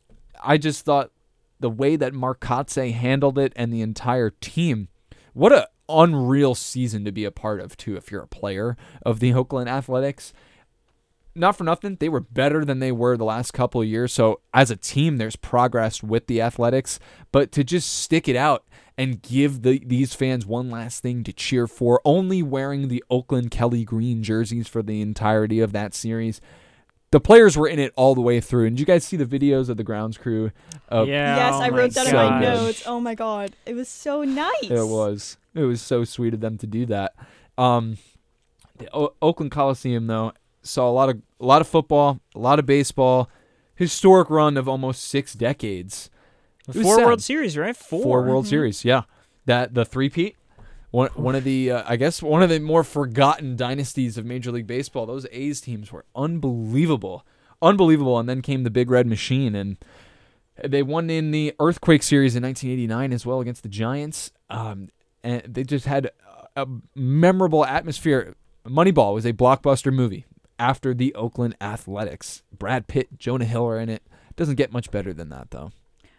I just thought the way that Mark Kotsay handled it and the entire team, what a unreal season to be a part of too if you're a player of the Oakland Athletics. Not for nothing, they were better than they were the last couple of years. So as a team, there's progress with the Athletics. But to just stick it out and give the, these fans one last thing to cheer for, only wearing the Oakland Kelly Green jerseys for the entirety of that series. The players were in it all the way through. And did you guys see the videos of the grounds crew? Uh, Yeah. yes, oh I my wrote that in God. my notes. Oh my god, it was so nice. It was. It was so sweet of them to do that. Um, the o- Oakland Coliseum, though, saw a lot of a lot of football, a lot of baseball. Historic run of almost six decades. It was Four sad. World Series, right? Four. Four World Series, yeah. That the three-peat. One one of the uh, I guess one of the more forgotten dynasties of Major League Baseball. Those A's teams were unbelievable, unbelievable. And then came the Big Red Machine, and they won in the Earthquake Series in nineteen eighty-nine as well against the Giants. Um, and they just had a memorable atmosphere. Moneyball was a blockbuster movie after the Oakland Athletics. Brad Pitt, Jonah Hill are in it. Doesn't get much better than that, though.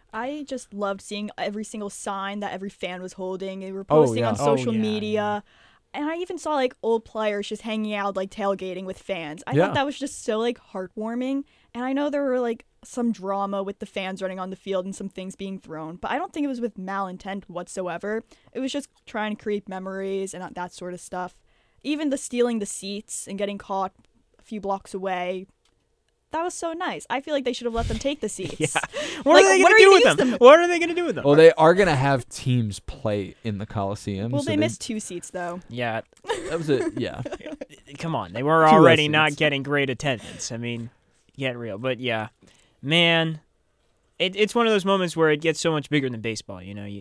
I just loved seeing every single sign that every fan was holding. They were Oh, posting yeah. on Oh, social yeah, media. And I even saw like old players just hanging out, like tailgating with fans. I Yeah. thought that was just so like heartwarming. And I know there were like some drama with the fans running on the field and some things being thrown, but I don't think it was with malintent whatsoever. It was just trying to create memories and that sort of stuff. Even the stealing the seats and getting caught a few blocks away. That was so nice. I feel like they should have let them take the seats. Yeah. What Like, are they what going are to you do with gonna them? use them- What are they going to do with them? Well, they are going to have teams play in the Coliseum. Well, so they missed two seats though. yeah. That was it. Yeah. Come on. They were Two already less not seats. getting great attendance. I mean, get real. But yeah, man, it, it's one of those moments where it gets so much bigger than baseball. You know, you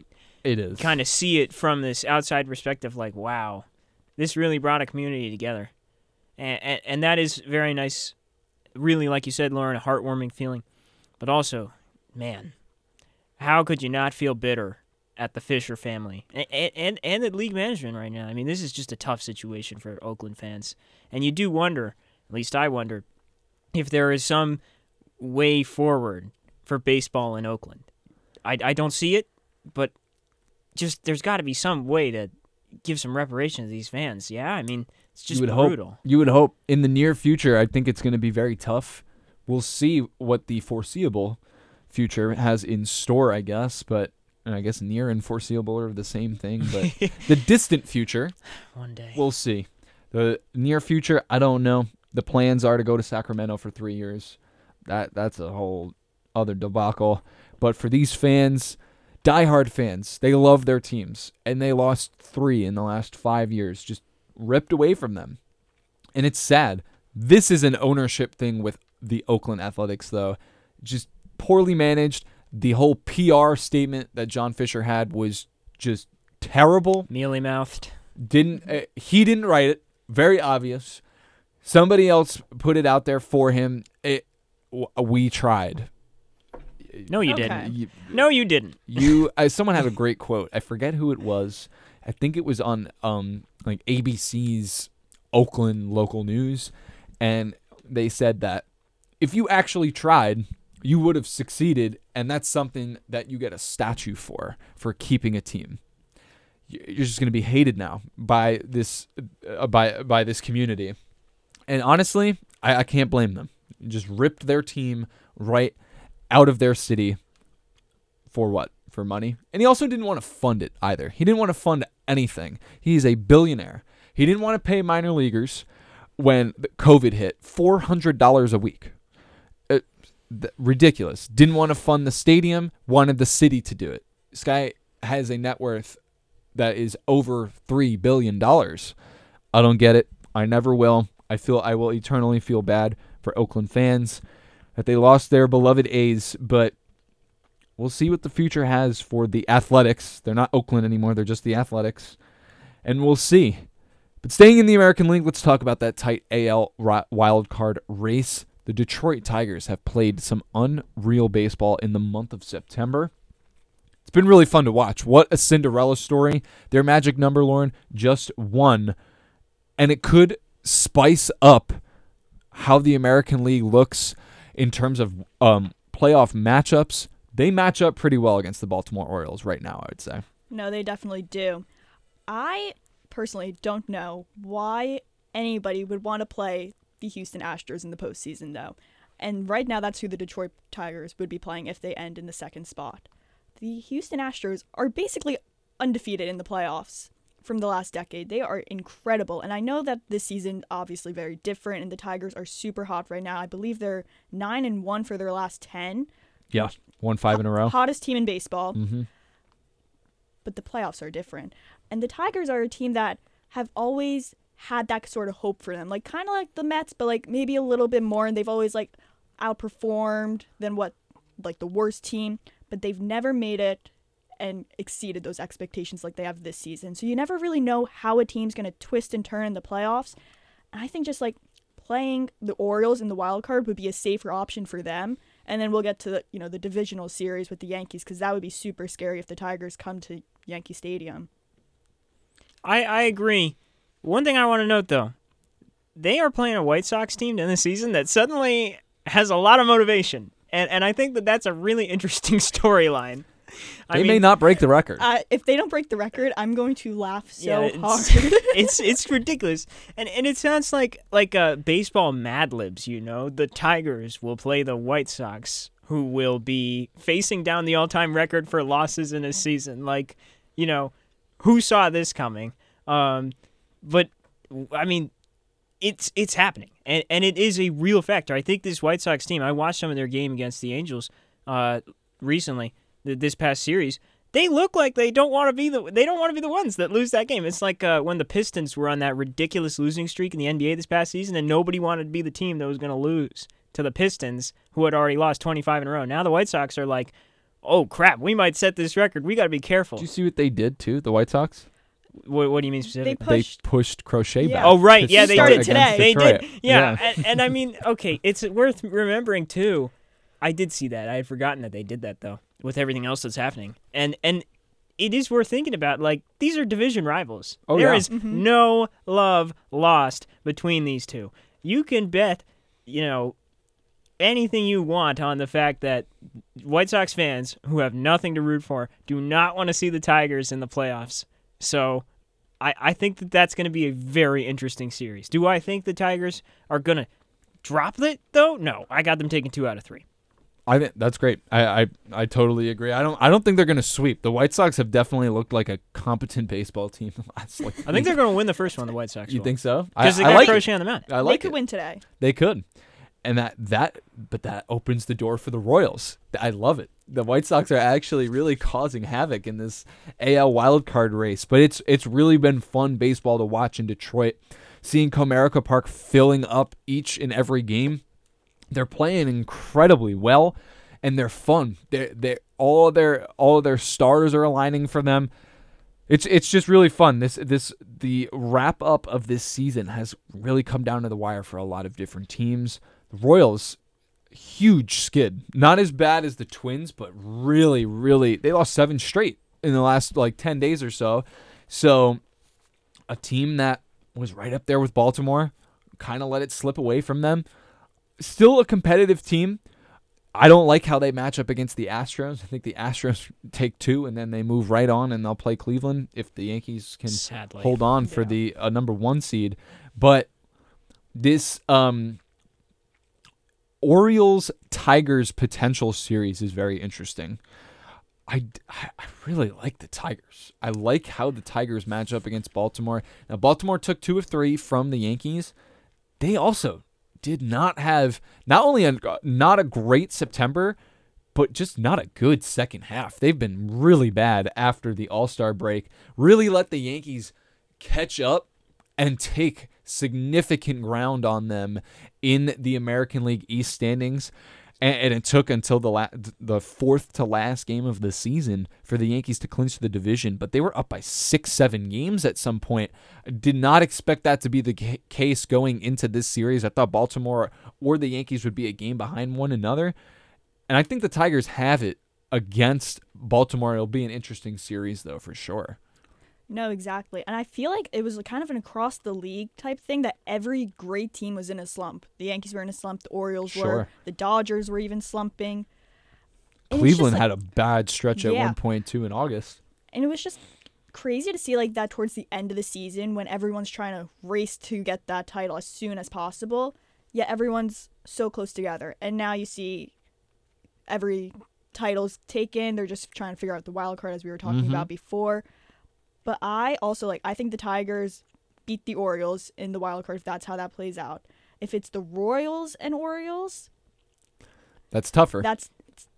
It is. kind of see it from this outside perspective, like, wow, this really brought a community together. And, and, and that is very nice, really, like you said, Lauren, a heartwarming feeling. But also, man, how could you not feel bitter at the Fisher family and, and, and the league management right now? I mean, this is just a tough situation for Oakland fans. And you do wonder, at least I wonder, if there is some way forward for baseball in Oakland. I, I don't see it, but just there's got to be some way to give some reparation to these fans. Yeah, I mean, it's just you would brutal. Hope, you would hope in the near future, I think it's going to be very tough. We'll see what the foreseeable future has in store, I guess, but I guess near and foreseeable are the same thing, but the distant future, one day, we'll see. The near future, I don't know. The plans are to go to Sacramento for three years. That That's a whole other debacle. But for these fans, diehard fans, they love their teams, and they lost three in the last five years, just ripped away from them. And it's sad. This is an ownership thing with the Oakland Athletics, though. Just poorly managed. The whole P R statement that John Fisher had was just terrible. Mealy-mouthed. Didn't uh, he didn't write it. Very obvious. Somebody else put it out there for him. It, w- we tried. No, you Okay. didn't. You, No, you didn't. you uh, someone had a great quote. I forget who it was. I think it was on um like A B C's Oakland local news, and they said that if you actually tried, you would have succeeded, and that's something that you get a statue for for keeping a team. You're just going to be hated now by this uh, by by this community, and honestly, I, I can't blame them. You just ripped their team right out of their city for what? For money. And he also didn't want to fund it either. He didn't want to fund anything. He's a billionaire. He didn't want to pay minor leaguers when COVID hit four hundred dollars a week. It, th- ridiculous. Didn't want to fund the stadium, wanted the city to do it. This guy has a net worth that is over three billion dollars. I don't get it. I never will. I feel I will eternally feel bad for Oakland fans that they lost their beloved A's, but we'll see what the future has for the Athletics. They're not Oakland anymore. They're just the Athletics. And we'll see. But staying in the American League, let's talk about that tight A L wildcard race. The Detroit Tigers have played some unreal baseball in the month of September. It's been really fun to watch. What a Cinderella story. Their magic number, Lauren, just one. And it could spice up how the American League looks in terms of um, playoff matchups. They match up pretty well against the Baltimore Orioles right now, I would say. No, they definitely do. I personally don't know why anybody would want to play the Houston Astros in the postseason, though. And right now, that's who the Detroit Tigers would be playing if they end in the second spot. The Houston Astros are basically undefeated in the playoffs from the last decade. They are incredible. And I know that this season obviously very different, and the Tigers are super hot right now. I believe they're nine and one for their last ten. Yeah, won five in a row. Hottest team in baseball. Mm-hmm. But the playoffs are different. And the Tigers are a team that have always had that sort of hope for them. Like, kind of like the Mets, but, like, maybe a little bit more. And they've always, like, outperformed than what, like, the worst team. But they've never made it and exceeded those expectations like they have this season. So you never really know how a team's going to twist and turn in the playoffs. And I think just, like, playing the Orioles in the wild card would be a safer option for them. And then we'll get to the, you know, the divisional series with the Yankees, because that would be super scary if the Tigers come to Yankee Stadium. I, I agree. One thing I want to note, though, they are playing a White Sox team in the season that suddenly has a lot of motivation. And and I think that that's a really interesting storyline. They I may mean, not break the record. Uh, if they don't break the record, I'm going to laugh so yeah, it's, hard. it's it's ridiculous, and and it sounds like like uh, baseball Mad Libs. You know, the Tigers will play the White Sox, who will be facing down the all-time record for losses in a season. Like, you know, who saw this coming? Um, but I mean, it's it's happening, and and it is a real factor. I think this White Sox team. I watched some of their game against the Angels uh, recently. This past series, they look like they don't want to be the they don't want to be the ones that lose that game. It's like uh, when the Pistons were on that ridiculous losing streak in the N B A this past season, and nobody wanted to be the team that was going to lose to the Pistons, who had already lost twenty-five in a row. Now the White Sox are like, oh crap, we might set this record. We got to be careful. Did you see what they did too? The White Sox. What, what do you mean specifically? They pushed. They pushed Crochet Yeah. back. Oh right, to yeah, they start started against today. They Detroit. did. Yeah, And, and I mean, okay, it's worth remembering too. I did see that. I had forgotten that they did that though, with everything else that's happening. And and it is worth thinking about. Like, these are division rivals. Oh, There yeah. is no love lost between these two. You can bet, you know, anything you want on the fact that White Sox fans who have nothing to root for do not want to see the Tigers in the playoffs. So I, I think that that's going to be a very interesting series. Do I think the Tigers are going to drop it, though? No. I got them taking two out of three. I think that's great. I, I I totally agree. I don't I don't think they're going to sweep. The White Sox have definitely looked like a competent baseball team the last like I think they're going to win the first one, the White Sox You will. think so? Because they I, got I like Crochet it. on the mound. I They like could it. win today. They could. And that that but that opens the door for the Royals. I love it. The White Sox are actually really causing havoc in this A L wildcard race. But it's it's really been fun baseball to watch in Detroit. Seeing Comerica Park filling up each and every game. They're playing incredibly well. And they're fun. They're, they're, all their all of their stars are aligning for them. It's it's just really fun. This this the wrap up of this season has really come down to the wire for a lot of different teams. The Royals, huge skid. Not as bad as the Twins, but really, really, they lost seven straight in the last like ten days or so. So a team that was right up there with Baltimore, kind of let it slip away from them. Still a competitive team. I don't like how they match up against the Astros. I think the Astros take two, and then they move right on, and they'll play Cleveland if the Yankees can Sadly. hold on for Yeah. the uh, number one seed. But this um, Orioles-Tigers potential series is very interesting. I, I really like the Tigers. I like how the Tigers match up against Baltimore. Now, Baltimore took two of three from the Yankees. They also did not have not only a not a great September, but just not a good second half. They've been really bad after the All-Star break. Really let the Yankees catch up and take significant ground on them in the American League East standings. And, and it took until the la- the fourth to last game of the season for the Yankees to clinch the division. But they were up by six, seven games at some point. I did not expect that to be the ca- case going into this series. I thought Baltimore or the Yankees would be a game behind one another. And I think the Tigers have it against Baltimore. It'll be an interesting series, though, for sure. No, exactly. And I feel like it was kind of an across the league type thing that every great team was in a slump. The Yankees were in a slump. The Orioles Sure. were. The Dodgers were even slumping. And it's just Cleveland like- had a bad stretch at Yeah. one point, too, in August. And it was just crazy to see like that towards the end of the season when everyone's trying to race to get that title as soon as possible. Yet everyone's so close together. And now you see every title's taken. They're just trying to figure out the wild card as we were talking Mhm. about before. But I also like I think the Tigers beat the Orioles in the wild card if that's how that plays out. If it's the Royals and Orioles, That's tougher. that's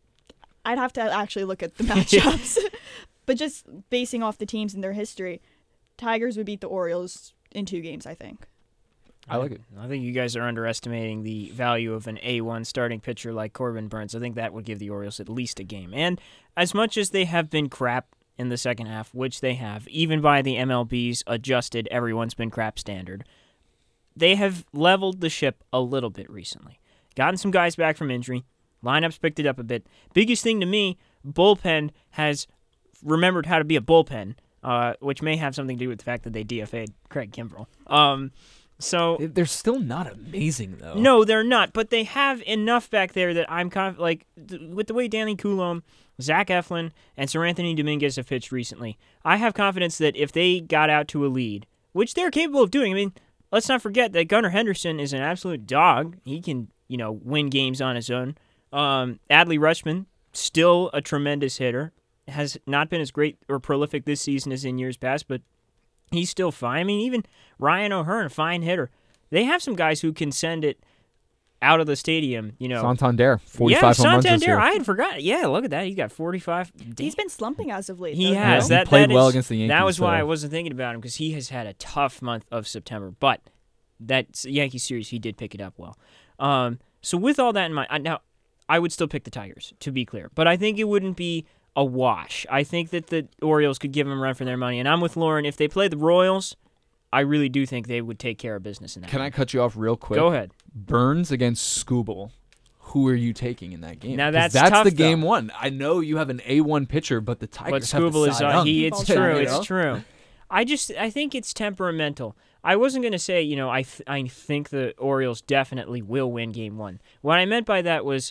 I'd have to actually look at the matchups. But just basing off the teams and their history, Tigers would beat the Orioles in two games, I think. I like it. I think you guys are underestimating the value of an A one starting pitcher like Corbin Burns. I think that would give the Orioles at least a game. And as much as they have been crap in the second half, which they have, even by the M L B's adjusted everyone's been crap standard, they have leveled the ship a little bit recently. Gotten some guys back from injury. Lineups picked it up a bit. Biggest thing to me, bullpen has remembered how to be a bullpen, uh, which may have something to do with the fact that they D F A'd Craig Kimbrell. Um, so They're still not amazing, though. no, they're not, but they have enough back there that I'm conf- like th- with the way Danny Coulomb, Zach Eflin, and Sir Anthony Dominguez have pitched recently. I have confidence that if they got out to a lead, which they're capable of doing, I mean, let's not forget that Gunnar Henderson is an absolute dog. He can, you know, win games on his own. Um, Adley Rutschman, still a tremendous hitter, has not been as great or prolific this season as in years past, but he's still fine. I mean, even Ryan O'Hearn, a fine hitter. They have some guys who can send it out of the stadium, you know. Santander, yeah, forty-five home runs this Santander. year. I had forgotten. Yeah, look at that. He's got forty-five. He's been slumping as of late. He though, has. you know? He That played that well is- against the Yankees, That was why so- I wasn't thinking about him, because he has had a tough month of September. But that Yankee series, he did pick it up well. Um, so with all that in mind, I, now I would still pick the Tigers, to be clear. But I think it wouldn't be a wash. I think that the Orioles could give them a run for their money. And I'm with Lauren. If they play the Royals, I really do think they would take care of business in that Can game. I cut you off real quick? Go ahead. Burns against Skubal. Who are you taking in that game? Now 'Cause that's that's tough, the game though. one. I know you have an A one pitcher, but the But Tigers have the Skubal is Cy uh, Young. he. It's You true. know? It's true. I just I think it's temperamental. I wasn't gonna say you know I th- I think the Orioles definitely will win Game One. What I meant by that was,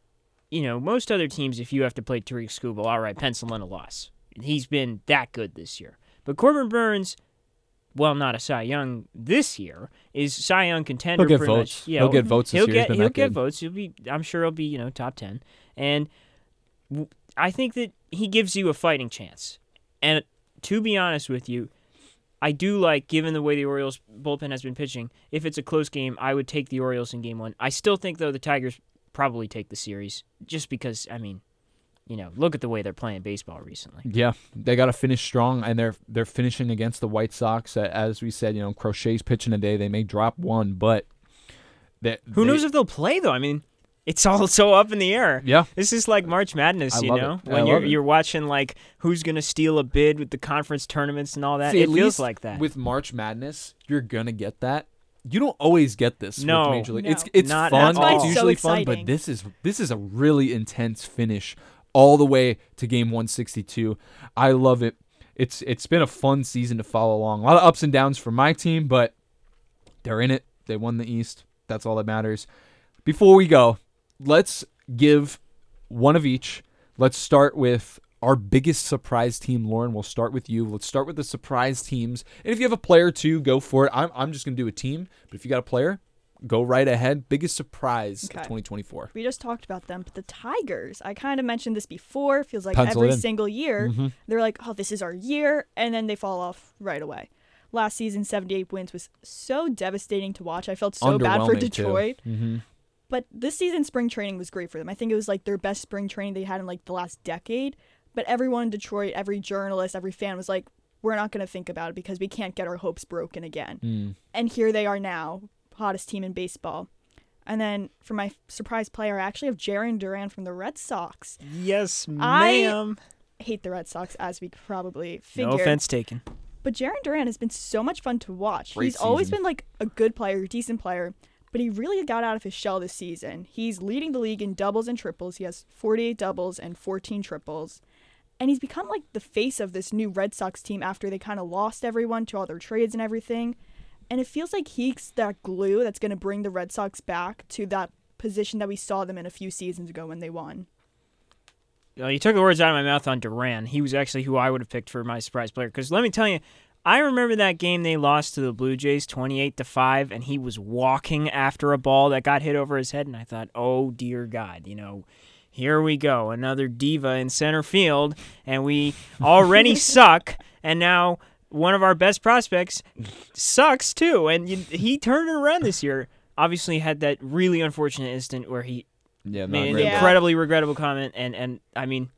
you know, most other teams, if you have to play Tariq Skubal, all right, pencil in a loss. He's been that good this year. But Corbin Burns, well, not a Cy Young this year, is Cy Young contender. He'll get pretty votes. Much. Yeah, He'll get votes this He'll year. get He's been he'll that get good. votes. He'll be. I'm sure he'll be you know top ten. And w- I think that he gives you a fighting chance. And to be honest with you, I do like, given the way the Orioles bullpen has been pitching, if it's a close game, I would take the Orioles in Game One. I still think though the Tigers probably take the series, just because I mean. You know, look at the way they're playing baseball recently. Yeah, they got to finish strong, and they're they're finishing against the White Sox. Uh, As we said, you know, Crochet's pitching today. They may drop one, but they, Who they- knows if they'll play though? I mean, it's all so up in the air. Yeah. This is like March Madness, I you love know, it. I when you're love it. you're watching like who's gonna steal a bid with the conference tournaments and all that. See, it at feels least like that. with March Madness. You're gonna get that. You don't always get this. No. with Major League. No. It's it's Not fun. at all. It's That's why it's so usually fun, but exciting. this is this is a really intense finish all the way to Game one sixty-two. I love it. It's it's been a fun season to follow along. A lot of ups and downs for my team, but they're in it. They won the East. That's all that matters. Before we go, let's give one of each. Let's start with our biggest surprise team. Lauren, we'll start with you. Let's start with the surprise teams. And if you have a player too, go for it. I'm I'm just going to do a team, but if you got a player, go right ahead. Biggest surprise Okay. of twenty twenty-four. We just talked about them, but the Tigers, I kind of mentioned this before, feels like Pencil it every in. single year, Mhm. they're like, oh, this is our year, and then they fall off right away. Last season, seventy-eight wins was so devastating to watch. I felt so bad for Underwhelming, too. Detroit. Mm-hmm. But this season, spring training was great for them. I think it was like their best spring training they had in like the last decade. But everyone in Detroit, every journalist, every fan was like, we're not going to think about it because we can't get our hopes broken again. Mm. And here they are now, hottest team in baseball. And then for my surprise player, I actually have Jarren Duran from the Red Sox. yes, I- ma'am. Hate the Red Sox, as we could probably No figure. offense taken. But Jarren Duran has been so much fun to watch. Great He's always season. been like a good player, decent player, but he really got out of his shell this season. He's leading the league in doubles and triples. He has forty-eight doubles and fourteen triples. And he's become like the face of this new Red Sox team after they kind of lost everyone to all their trades and everything. And it feels like he's that glue that's going to bring the Red Sox back to that position that we saw them in a few seasons ago when they won. Uh, you took the words out of my mouth on Duran. He was actually who I would have picked for my surprise player. Because let me tell you, I remember that game they lost to the Blue Jays twenty-eight to five, and he was walking after a ball that got hit over his head, and I thought, oh, dear God, you know, here we go, another diva in center field, and we already suck, and now one of our best prospects sucks too, and you, he turned it around this year. Obviously had that really unfortunate instant where he Yeah, not made an great. Yeah. incredibly regrettable comment, and, and I mean,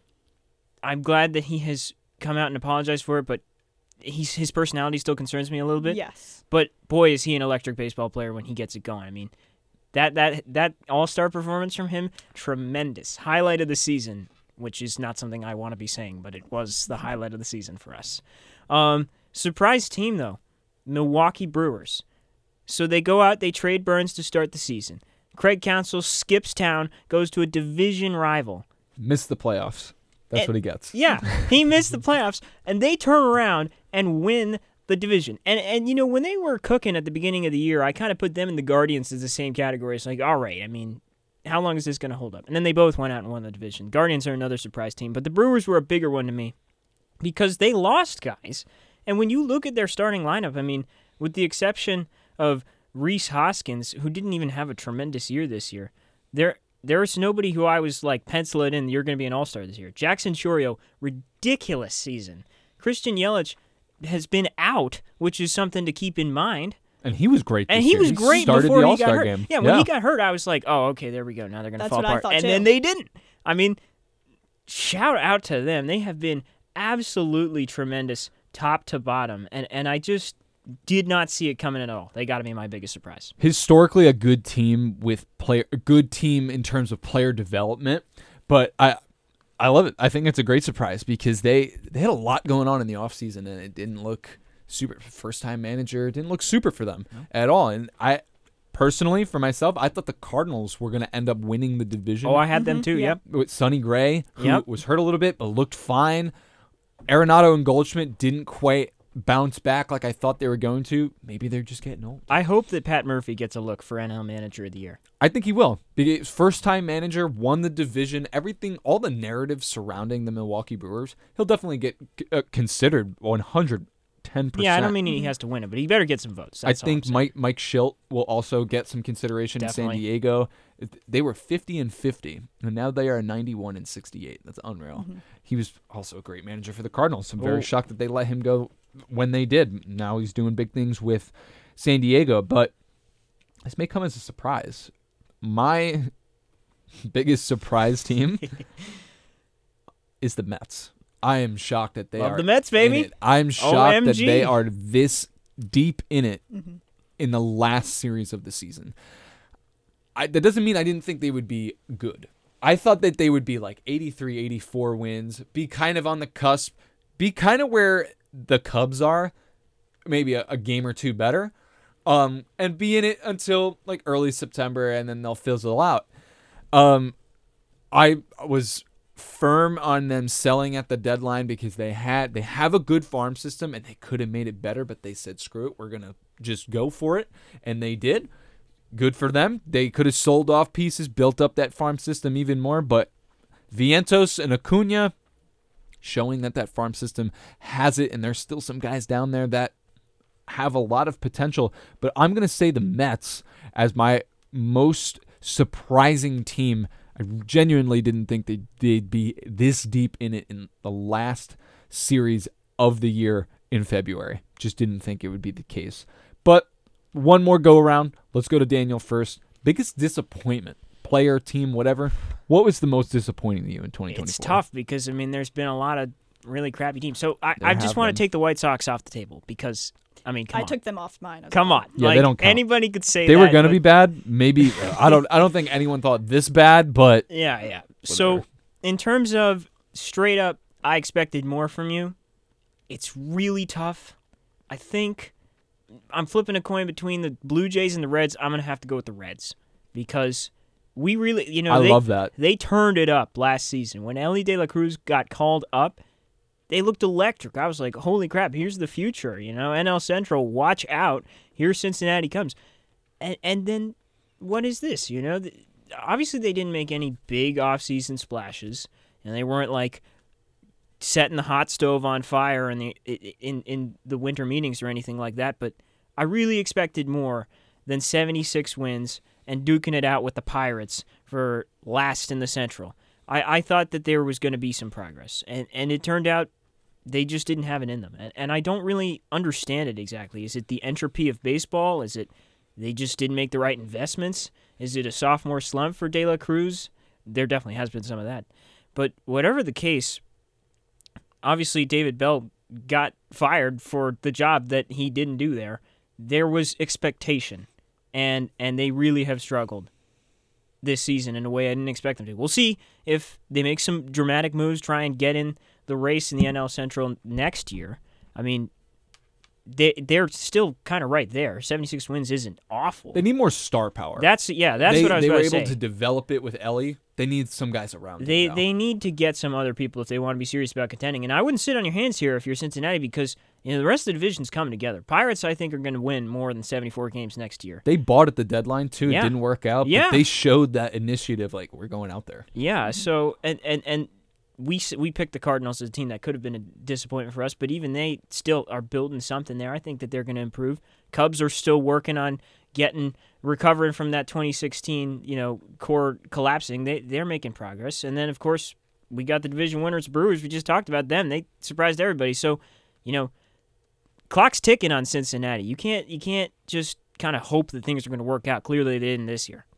I'm glad that he has come out and apologized for it, but he's his personality still concerns me a little bit. Yes. But boy, is he an electric baseball player when he gets it going. I mean, that that that all-star performance from him, tremendous. Highlight of the season, which is not something I want to be saying, but it was the highlight of the season for us. Um, surprise team, though, Milwaukee Brewers. So they go out, they trade Burns to start the season. Craig Counsell skips town, goes to a division rival. Missed the playoffs. That's And- what he gets. Yeah, he missed the playoffs, and they turn around and win the division. And, and you know, when they were cooking at the beginning of the year, I kind of put them and the Guardians as the same category. It's like, all right, I mean, how long is this going to hold up? And then they both went out and won the division. Guardians are another surprise team, but the Brewers were a bigger one to me because they lost guys. And when you look at their starting lineup, I mean, with the exception of Rhys Hoskins, who didn't even have a tremendous year this year, there there's nobody who I was like, pencil it in, you're going to be an all-star this year. Jackson Chourio, ridiculous season. Christian Yelich has been out, which is something to keep in mind. And he was great this And he year. was great started before the he All-Star got hurt. game. Yeah, when he got hurt, I was like, oh, okay, there we go. Now they're going to That's fall what I apart. thought, And too. then they didn't. I mean, shout out to them. They have been absolutely tremendous top to bottom. And and I just, did not see it coming at all. They got to be my biggest surprise. Historically, a good team with player, a good team in terms of player development, but I, I love it. I think it's a great surprise because they they had a lot going on in the offseason, and it didn't look super. First time manager didn't look super for them no. at all. And I personally, for myself, I thought the Cardinals were going to end up winning the division. Oh, I had mm-hmm. them too. Yeah. Yep. With Sonny Gray, who yep. was hurt a little bit but looked fine. Arenado and Goldschmidt didn't quite bounce back like I thought they were going to. Maybe they're just getting old. I hope that Pat Murphy gets a look for N L Manager of the Year. I think he will. Because first-time manager, won the division, everything, all the narrative surrounding the Milwaukee Brewers, he'll definitely get uh, considered one hundred ten percent. Yeah, I don't mean he has to win it, but he better get some votes. That's I think Mike Mike Schilt will also get some consideration Definitely. in San Diego. They were fifty and fifty, and now they are ninety-one and sixty-eight. That's unreal. Mm-hmm. He was also a great manager for the Cardinals. I'm very oh. shocked that they let him go when they did. Now he's doing big things with San Diego, but this may come as a surprise. My biggest surprise team is the Mets. I am shocked that they Love are the Mets, baby. in it. I'm shocked O M G. that they are this deep in it mm-hmm. in the last series of the season. I, that doesn't mean I didn't think they would be good. I thought that they would be like eighty-three, eighty-four wins, be kind of on the cusp, be kind of where the Cubs are, maybe a, a game or two better, um, and be in it until like early September, and then they'll fizzle out. Um, I was firm on them selling at the deadline because they had they have a good farm system and they could have made it better, but they said screw it, we're gonna just go for it, and they did. Good for them. They could have sold off pieces, built up that farm system even more, but Vientos and Acuna showing that that farm system has it, and there's still some guys down there that have a lot of potential. But I'm going to say the Mets as my most surprising team. I genuinely didn't think they'd, they'd be this deep in it in the last series of the year in February. Just didn't think it would be the case. But one more go around. Let's go to Daniel first. Biggest disappointment, player, team, whatever. What was the most disappointing to you in twenty twenty-four? It's tough because, I mean, there's been a lot of really crappy teams. So I, I just have want been. to take the White Sox off the table because, I mean, come I on. took them off mine. as Come well. on. Yeah, like, they don't count. Anybody could say They that. were going to but- be bad. Maybe. I don't I don't think anyone thought this bad, but Yeah, yeah. So in terms of straight up, I expected more from you. It's really tough. I think I'm flipping a coin between the Blue Jays and the Reds. I'm going to have to go with the Reds because we really, you know, I they, love that. They turned it up last season. When Ellie De La Cruz got called up, they looked electric. I was like, holy crap, here's the future. You know, N L Central, watch out. Here Cincinnati comes. And, and then what is this? You know, obviously they didn't make any big offseason splashes, and they weren't like setting the hot stove on fire in the in in the winter meetings or anything like that, but I really expected more than seventy-six wins and duking it out with the Pirates for last in the Central. I, I thought that there was going to be some progress, and, and it turned out they just didn't have it in them, and, and I don't really understand it exactly. Is it the entropy of baseball? Is it they just didn't make the right investments? Is it a sophomore slump for De La Cruz? There definitely has been some of that. But whatever the case, obviously, David Bell got fired for the job that he didn't do there. There was expectation, and and they really have struggled this season in a way I didn't expect them to. We'll see if they make some dramatic moves, try and get in the race in the N L Central next year. I mean, they they're still kind of right there. seventy-six wins isn't awful. They need more star power. That's yeah. That's they, what I was They about were to able say. to develop it with Ellie. They need some guys around them They now. they need to get some other people if they want to be serious about contending. And I wouldn't sit on your hands here if you're Cincinnati because you know the rest of the division's coming together. Pirates, I think, are going to win more than seventy-four games next year. They bought at the deadline too. Yeah. It didn't work out. Yeah. But they showed that initiative. Like we're going out there. Yeah. So and and and we we picked the Cardinals as a team that could have been a disappointment for us, but even they still are building something there. I think that they're going to improve. Cubs are still working on getting recovering from that twenty sixteen, you know, core collapsing. They they're making progress. And then of course, we got the division winners Brewers. We just talked about them. They surprised everybody. So, you know, clock's ticking on Cincinnati. You can't you can't just kind of hope that things are going to work out. Clearly they didn't this year.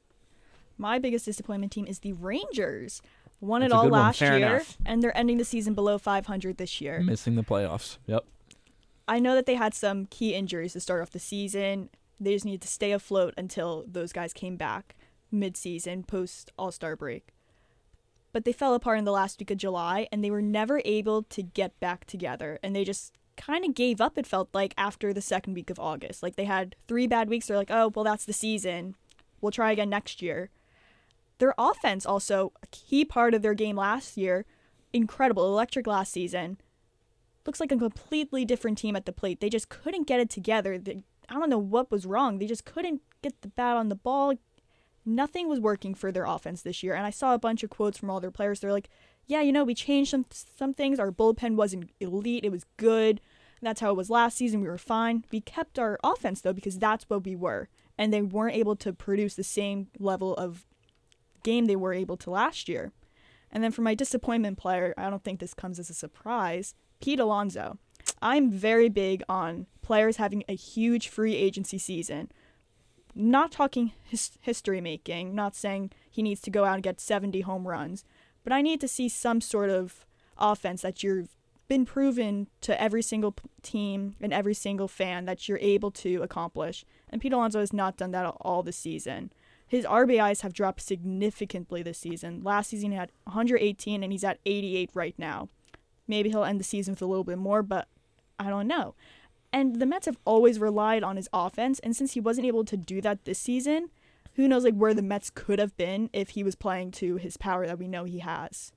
My biggest disappointment team is the Rangers. Won it That's a all good one. last Fair year, enough. and they're ending the season below five hundred this year. Missing the playoffs. Yep. I know that they had some key injuries to start off the season. They just needed to stay afloat until those guys came back mid-season, post All-Star break. But they fell apart in the last week of July, and they were never able to get back together. And they just kind of gave up, it felt like, after the second week of August. Like, they had three bad weeks. They're like, oh, well, that's the season. We'll try again next year. Their offense, also, a key part of their game last year, incredible, electric last season. Looks like a completely different team at the plate. They just couldn't get it together. They, I don't know what was wrong. They just couldn't get the bat on the ball. Nothing was working for their offense this year. And I saw a bunch of quotes from all their players. They're like, yeah, you know, we changed some some things. Our bullpen wasn't elite. It was good. That's how it was last season. We were fine. We kept our offense, though, because that's what we were. And they weren't able to produce the same level of game they were able to last year. And then for my disappointment player, I don't think this comes as a surprise, Pete Alonso. I'm very big on players having a huge free agency season. Not talking his history making, not saying he needs to go out and get seventy home runs, but I need to see some sort of offense that you've been proven to every single team and every single fan that you're able to accomplish. And Pete Alonso has not done that all this season. His R B Is have dropped significantly this season. Last season he had one hundred eighteen and he's at eighty-eight right now. Maybe he'll end the season with a little bit more, but I don't know. And the Mets have always relied on his offense, and since he wasn't able to do that this season, who knows like where the Mets could have been if he was playing to his power that we know he has.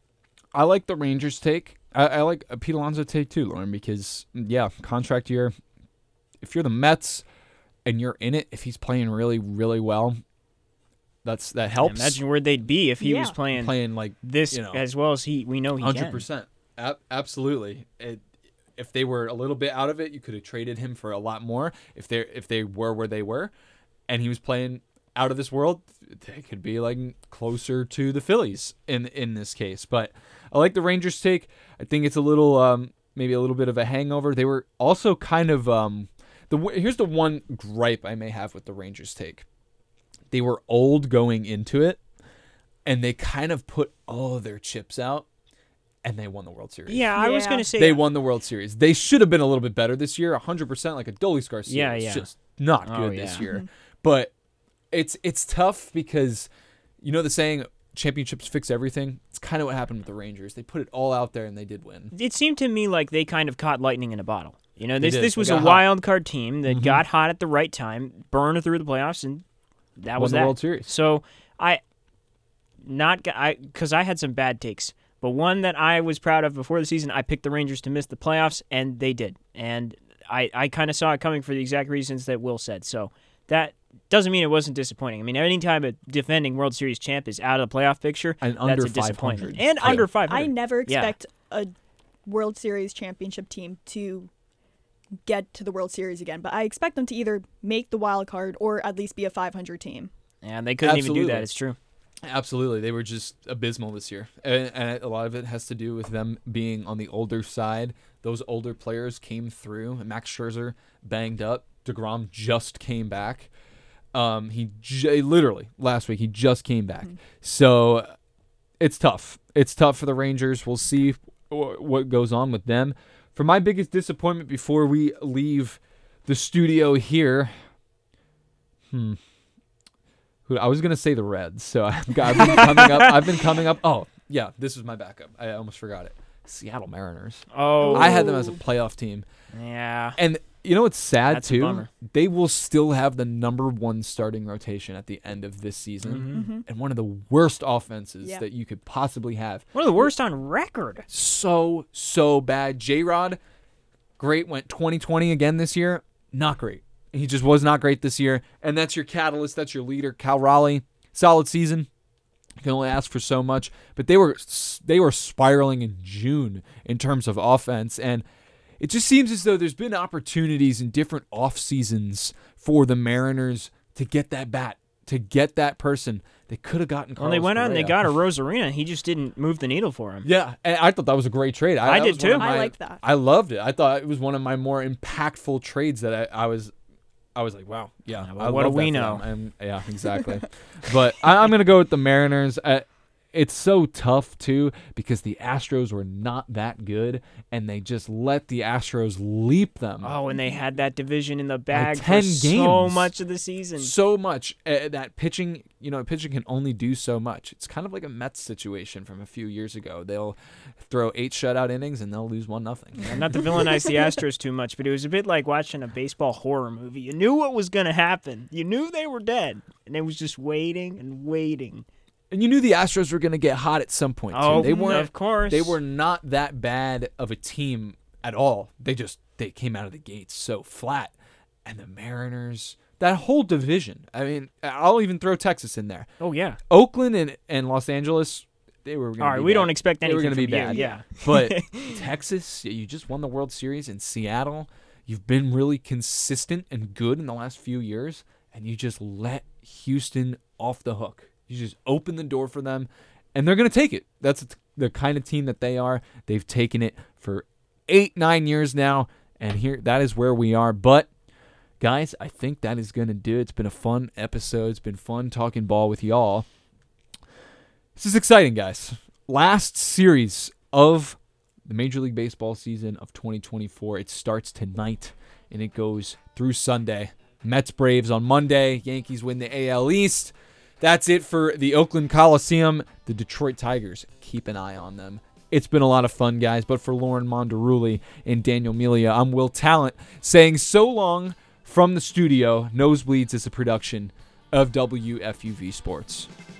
I like the Rangers take. I, I like a Pete Alonso take too, Lauren, because, yeah, contract year. If you're the Mets and you're in it, if he's playing really, really well, that's that helps. Imagine where they'd be if he Yeah. was playing, Playing like this you know, as well as he we know he one hundred can. percent. A- absolutely. It, if they were a little bit out of it, you could have traded him for a lot more. If they if they were where they were, and he was playing out of this world, they could be like closer to the Phillies in in this case. But I like the Rangers take. I think it's a little um, maybe a little bit of a hangover. They were also kind of um, the here's the one gripe I may have with the Rangers take. They were old going into it, and they kind of put all of their chips out. And they won the World Series. Yeah, I was Yeah. going to say They won the World Series. They should have been a little bit better this year, one hundred percent. Like a Adolis Garcia Yeah, was yeah. just not Oh, good this yeah. year. But it's it's tough because, you know the saying, championships fix everything? It's kind of what happened with the Rangers. They put it all out there and they did win. It seemed to me like they kind of caught lightning in a bottle. You know, They this did. this They was got a hot. wild card team that Mhm. got hot at the right time, burned through the playoffs, and that Won was the that. World Series. So I not got I because I had some bad takes, but one that I was proud of before the season, I picked the Rangers to miss the playoffs, and they did. And I I kind of saw it coming for the exact reasons that Will said. So that doesn't mean it wasn't disappointing. I mean, anytime a defending World Series champ is out of the playoff picture, And that's under a disappointment. five hundred. And Yeah. under five hundred. I never Yeah. expect a World Series championship team to get to the World Series again, but I expect them to either make the wild card or at least be a five hundred team. And they couldn't even do Absolutely. that. It's true. Absolutely. They were just abysmal this year. And, and a lot of it has to do with them being on the older side. Those older players came through. Max Scherzer banged up. DeGrom just came back. Um, he j- literally last week he just came back. Mhm. So it's tough. It's tough for the Rangers. We'll see wh- what goes on with them. For my biggest disappointment before we leave the studio here, hmm. Who I was gonna say the Reds. So I've, got, I've been coming up. I've been coming up. Oh yeah, this is my backup. I almost forgot it. Seattle Mariners. Oh, I had them as a playoff team, yeah. and you know what's sad That's a too? bummer. They will still have the number one starting rotation at the end of this season, Mhm. Mm-hmm. and one of the worst offenses Yeah. that you could possibly have. One of the worst on record. So so bad. J-Rod, great. Went twenty twenty again this year. Not great. He just was not great this year, and that's your catalyst. That's your leader, Cal Raleigh. Solid season. You can only ask for so much, but they were they were spiraling in June in terms of offense, and it just seems as though there's been opportunities in different off seasons for the Mariners to get that bat, to get that person. They could have gotten. Well, they Carlos went out and they Correa. got a Rosarina. He just didn't move the needle for him. Yeah, and I thought that was a great trade. I that did was one of too. I my- liked that. I loved it. I thought it was one of my more impactful trades that I, I was. I was like, wow, yeah. Yeah, well, I what do love we that for know? them. And, yeah, exactly. But I, I'm gonna go with the Mariners. I, it's so tough, too, because the Astros were not that good, and they just let the Astros leap them. Oh, and they had that division in the bag ten for games. so much of the season. So much. Uh, that pitching, you know, pitching can only do so much. It's kind of like a Mets situation from a few years ago. They'll throw eight shutout innings, and they'll lose one nothing. Yeah, not to villainize the Astros too much, but it was a bit like watching a baseball horror movie. You knew what was going to happen. You knew they were dead, and it was just waiting and waiting. And you knew the Astros were going to get hot at some point, too. Oh, they weren't, of course. They were not that bad of a team at all. They just they came out of the gates so flat. And the Mariners, that whole division. I mean, I'll even throw Texas in there. Oh, yeah. Oakland and, and Los Angeles, they were going to be All right, bad. we don't expect They anything were gonna from be you, bad. yeah. But Texas, you just won the World Series. In Seattle, you've been really consistent and good in the last few years, and you just let Houston off the hook. You just open the door for them, and they're going to take it. That's the kind of team that they are. They've taken it for eight, nine years now, and here that is where we are. But, guys, I think that is going to do it. It's been a fun episode. It's been fun talking ball with y'all. This is exciting, guys. Last series of the Major League Baseball season of twenty twenty-four. It starts tonight, and it goes through Sunday. Mets Braves on Monday. Yankees win the A L East. That's it for the Oakland Coliseum. The Detroit Tigers, keep an eye on them. It's been a lot of fun, guys. But for Lauren Monderuli and Daniel Melia, I'm Will Talent saying so long from the studio. Nosebleeds is a production of W F U V Sports.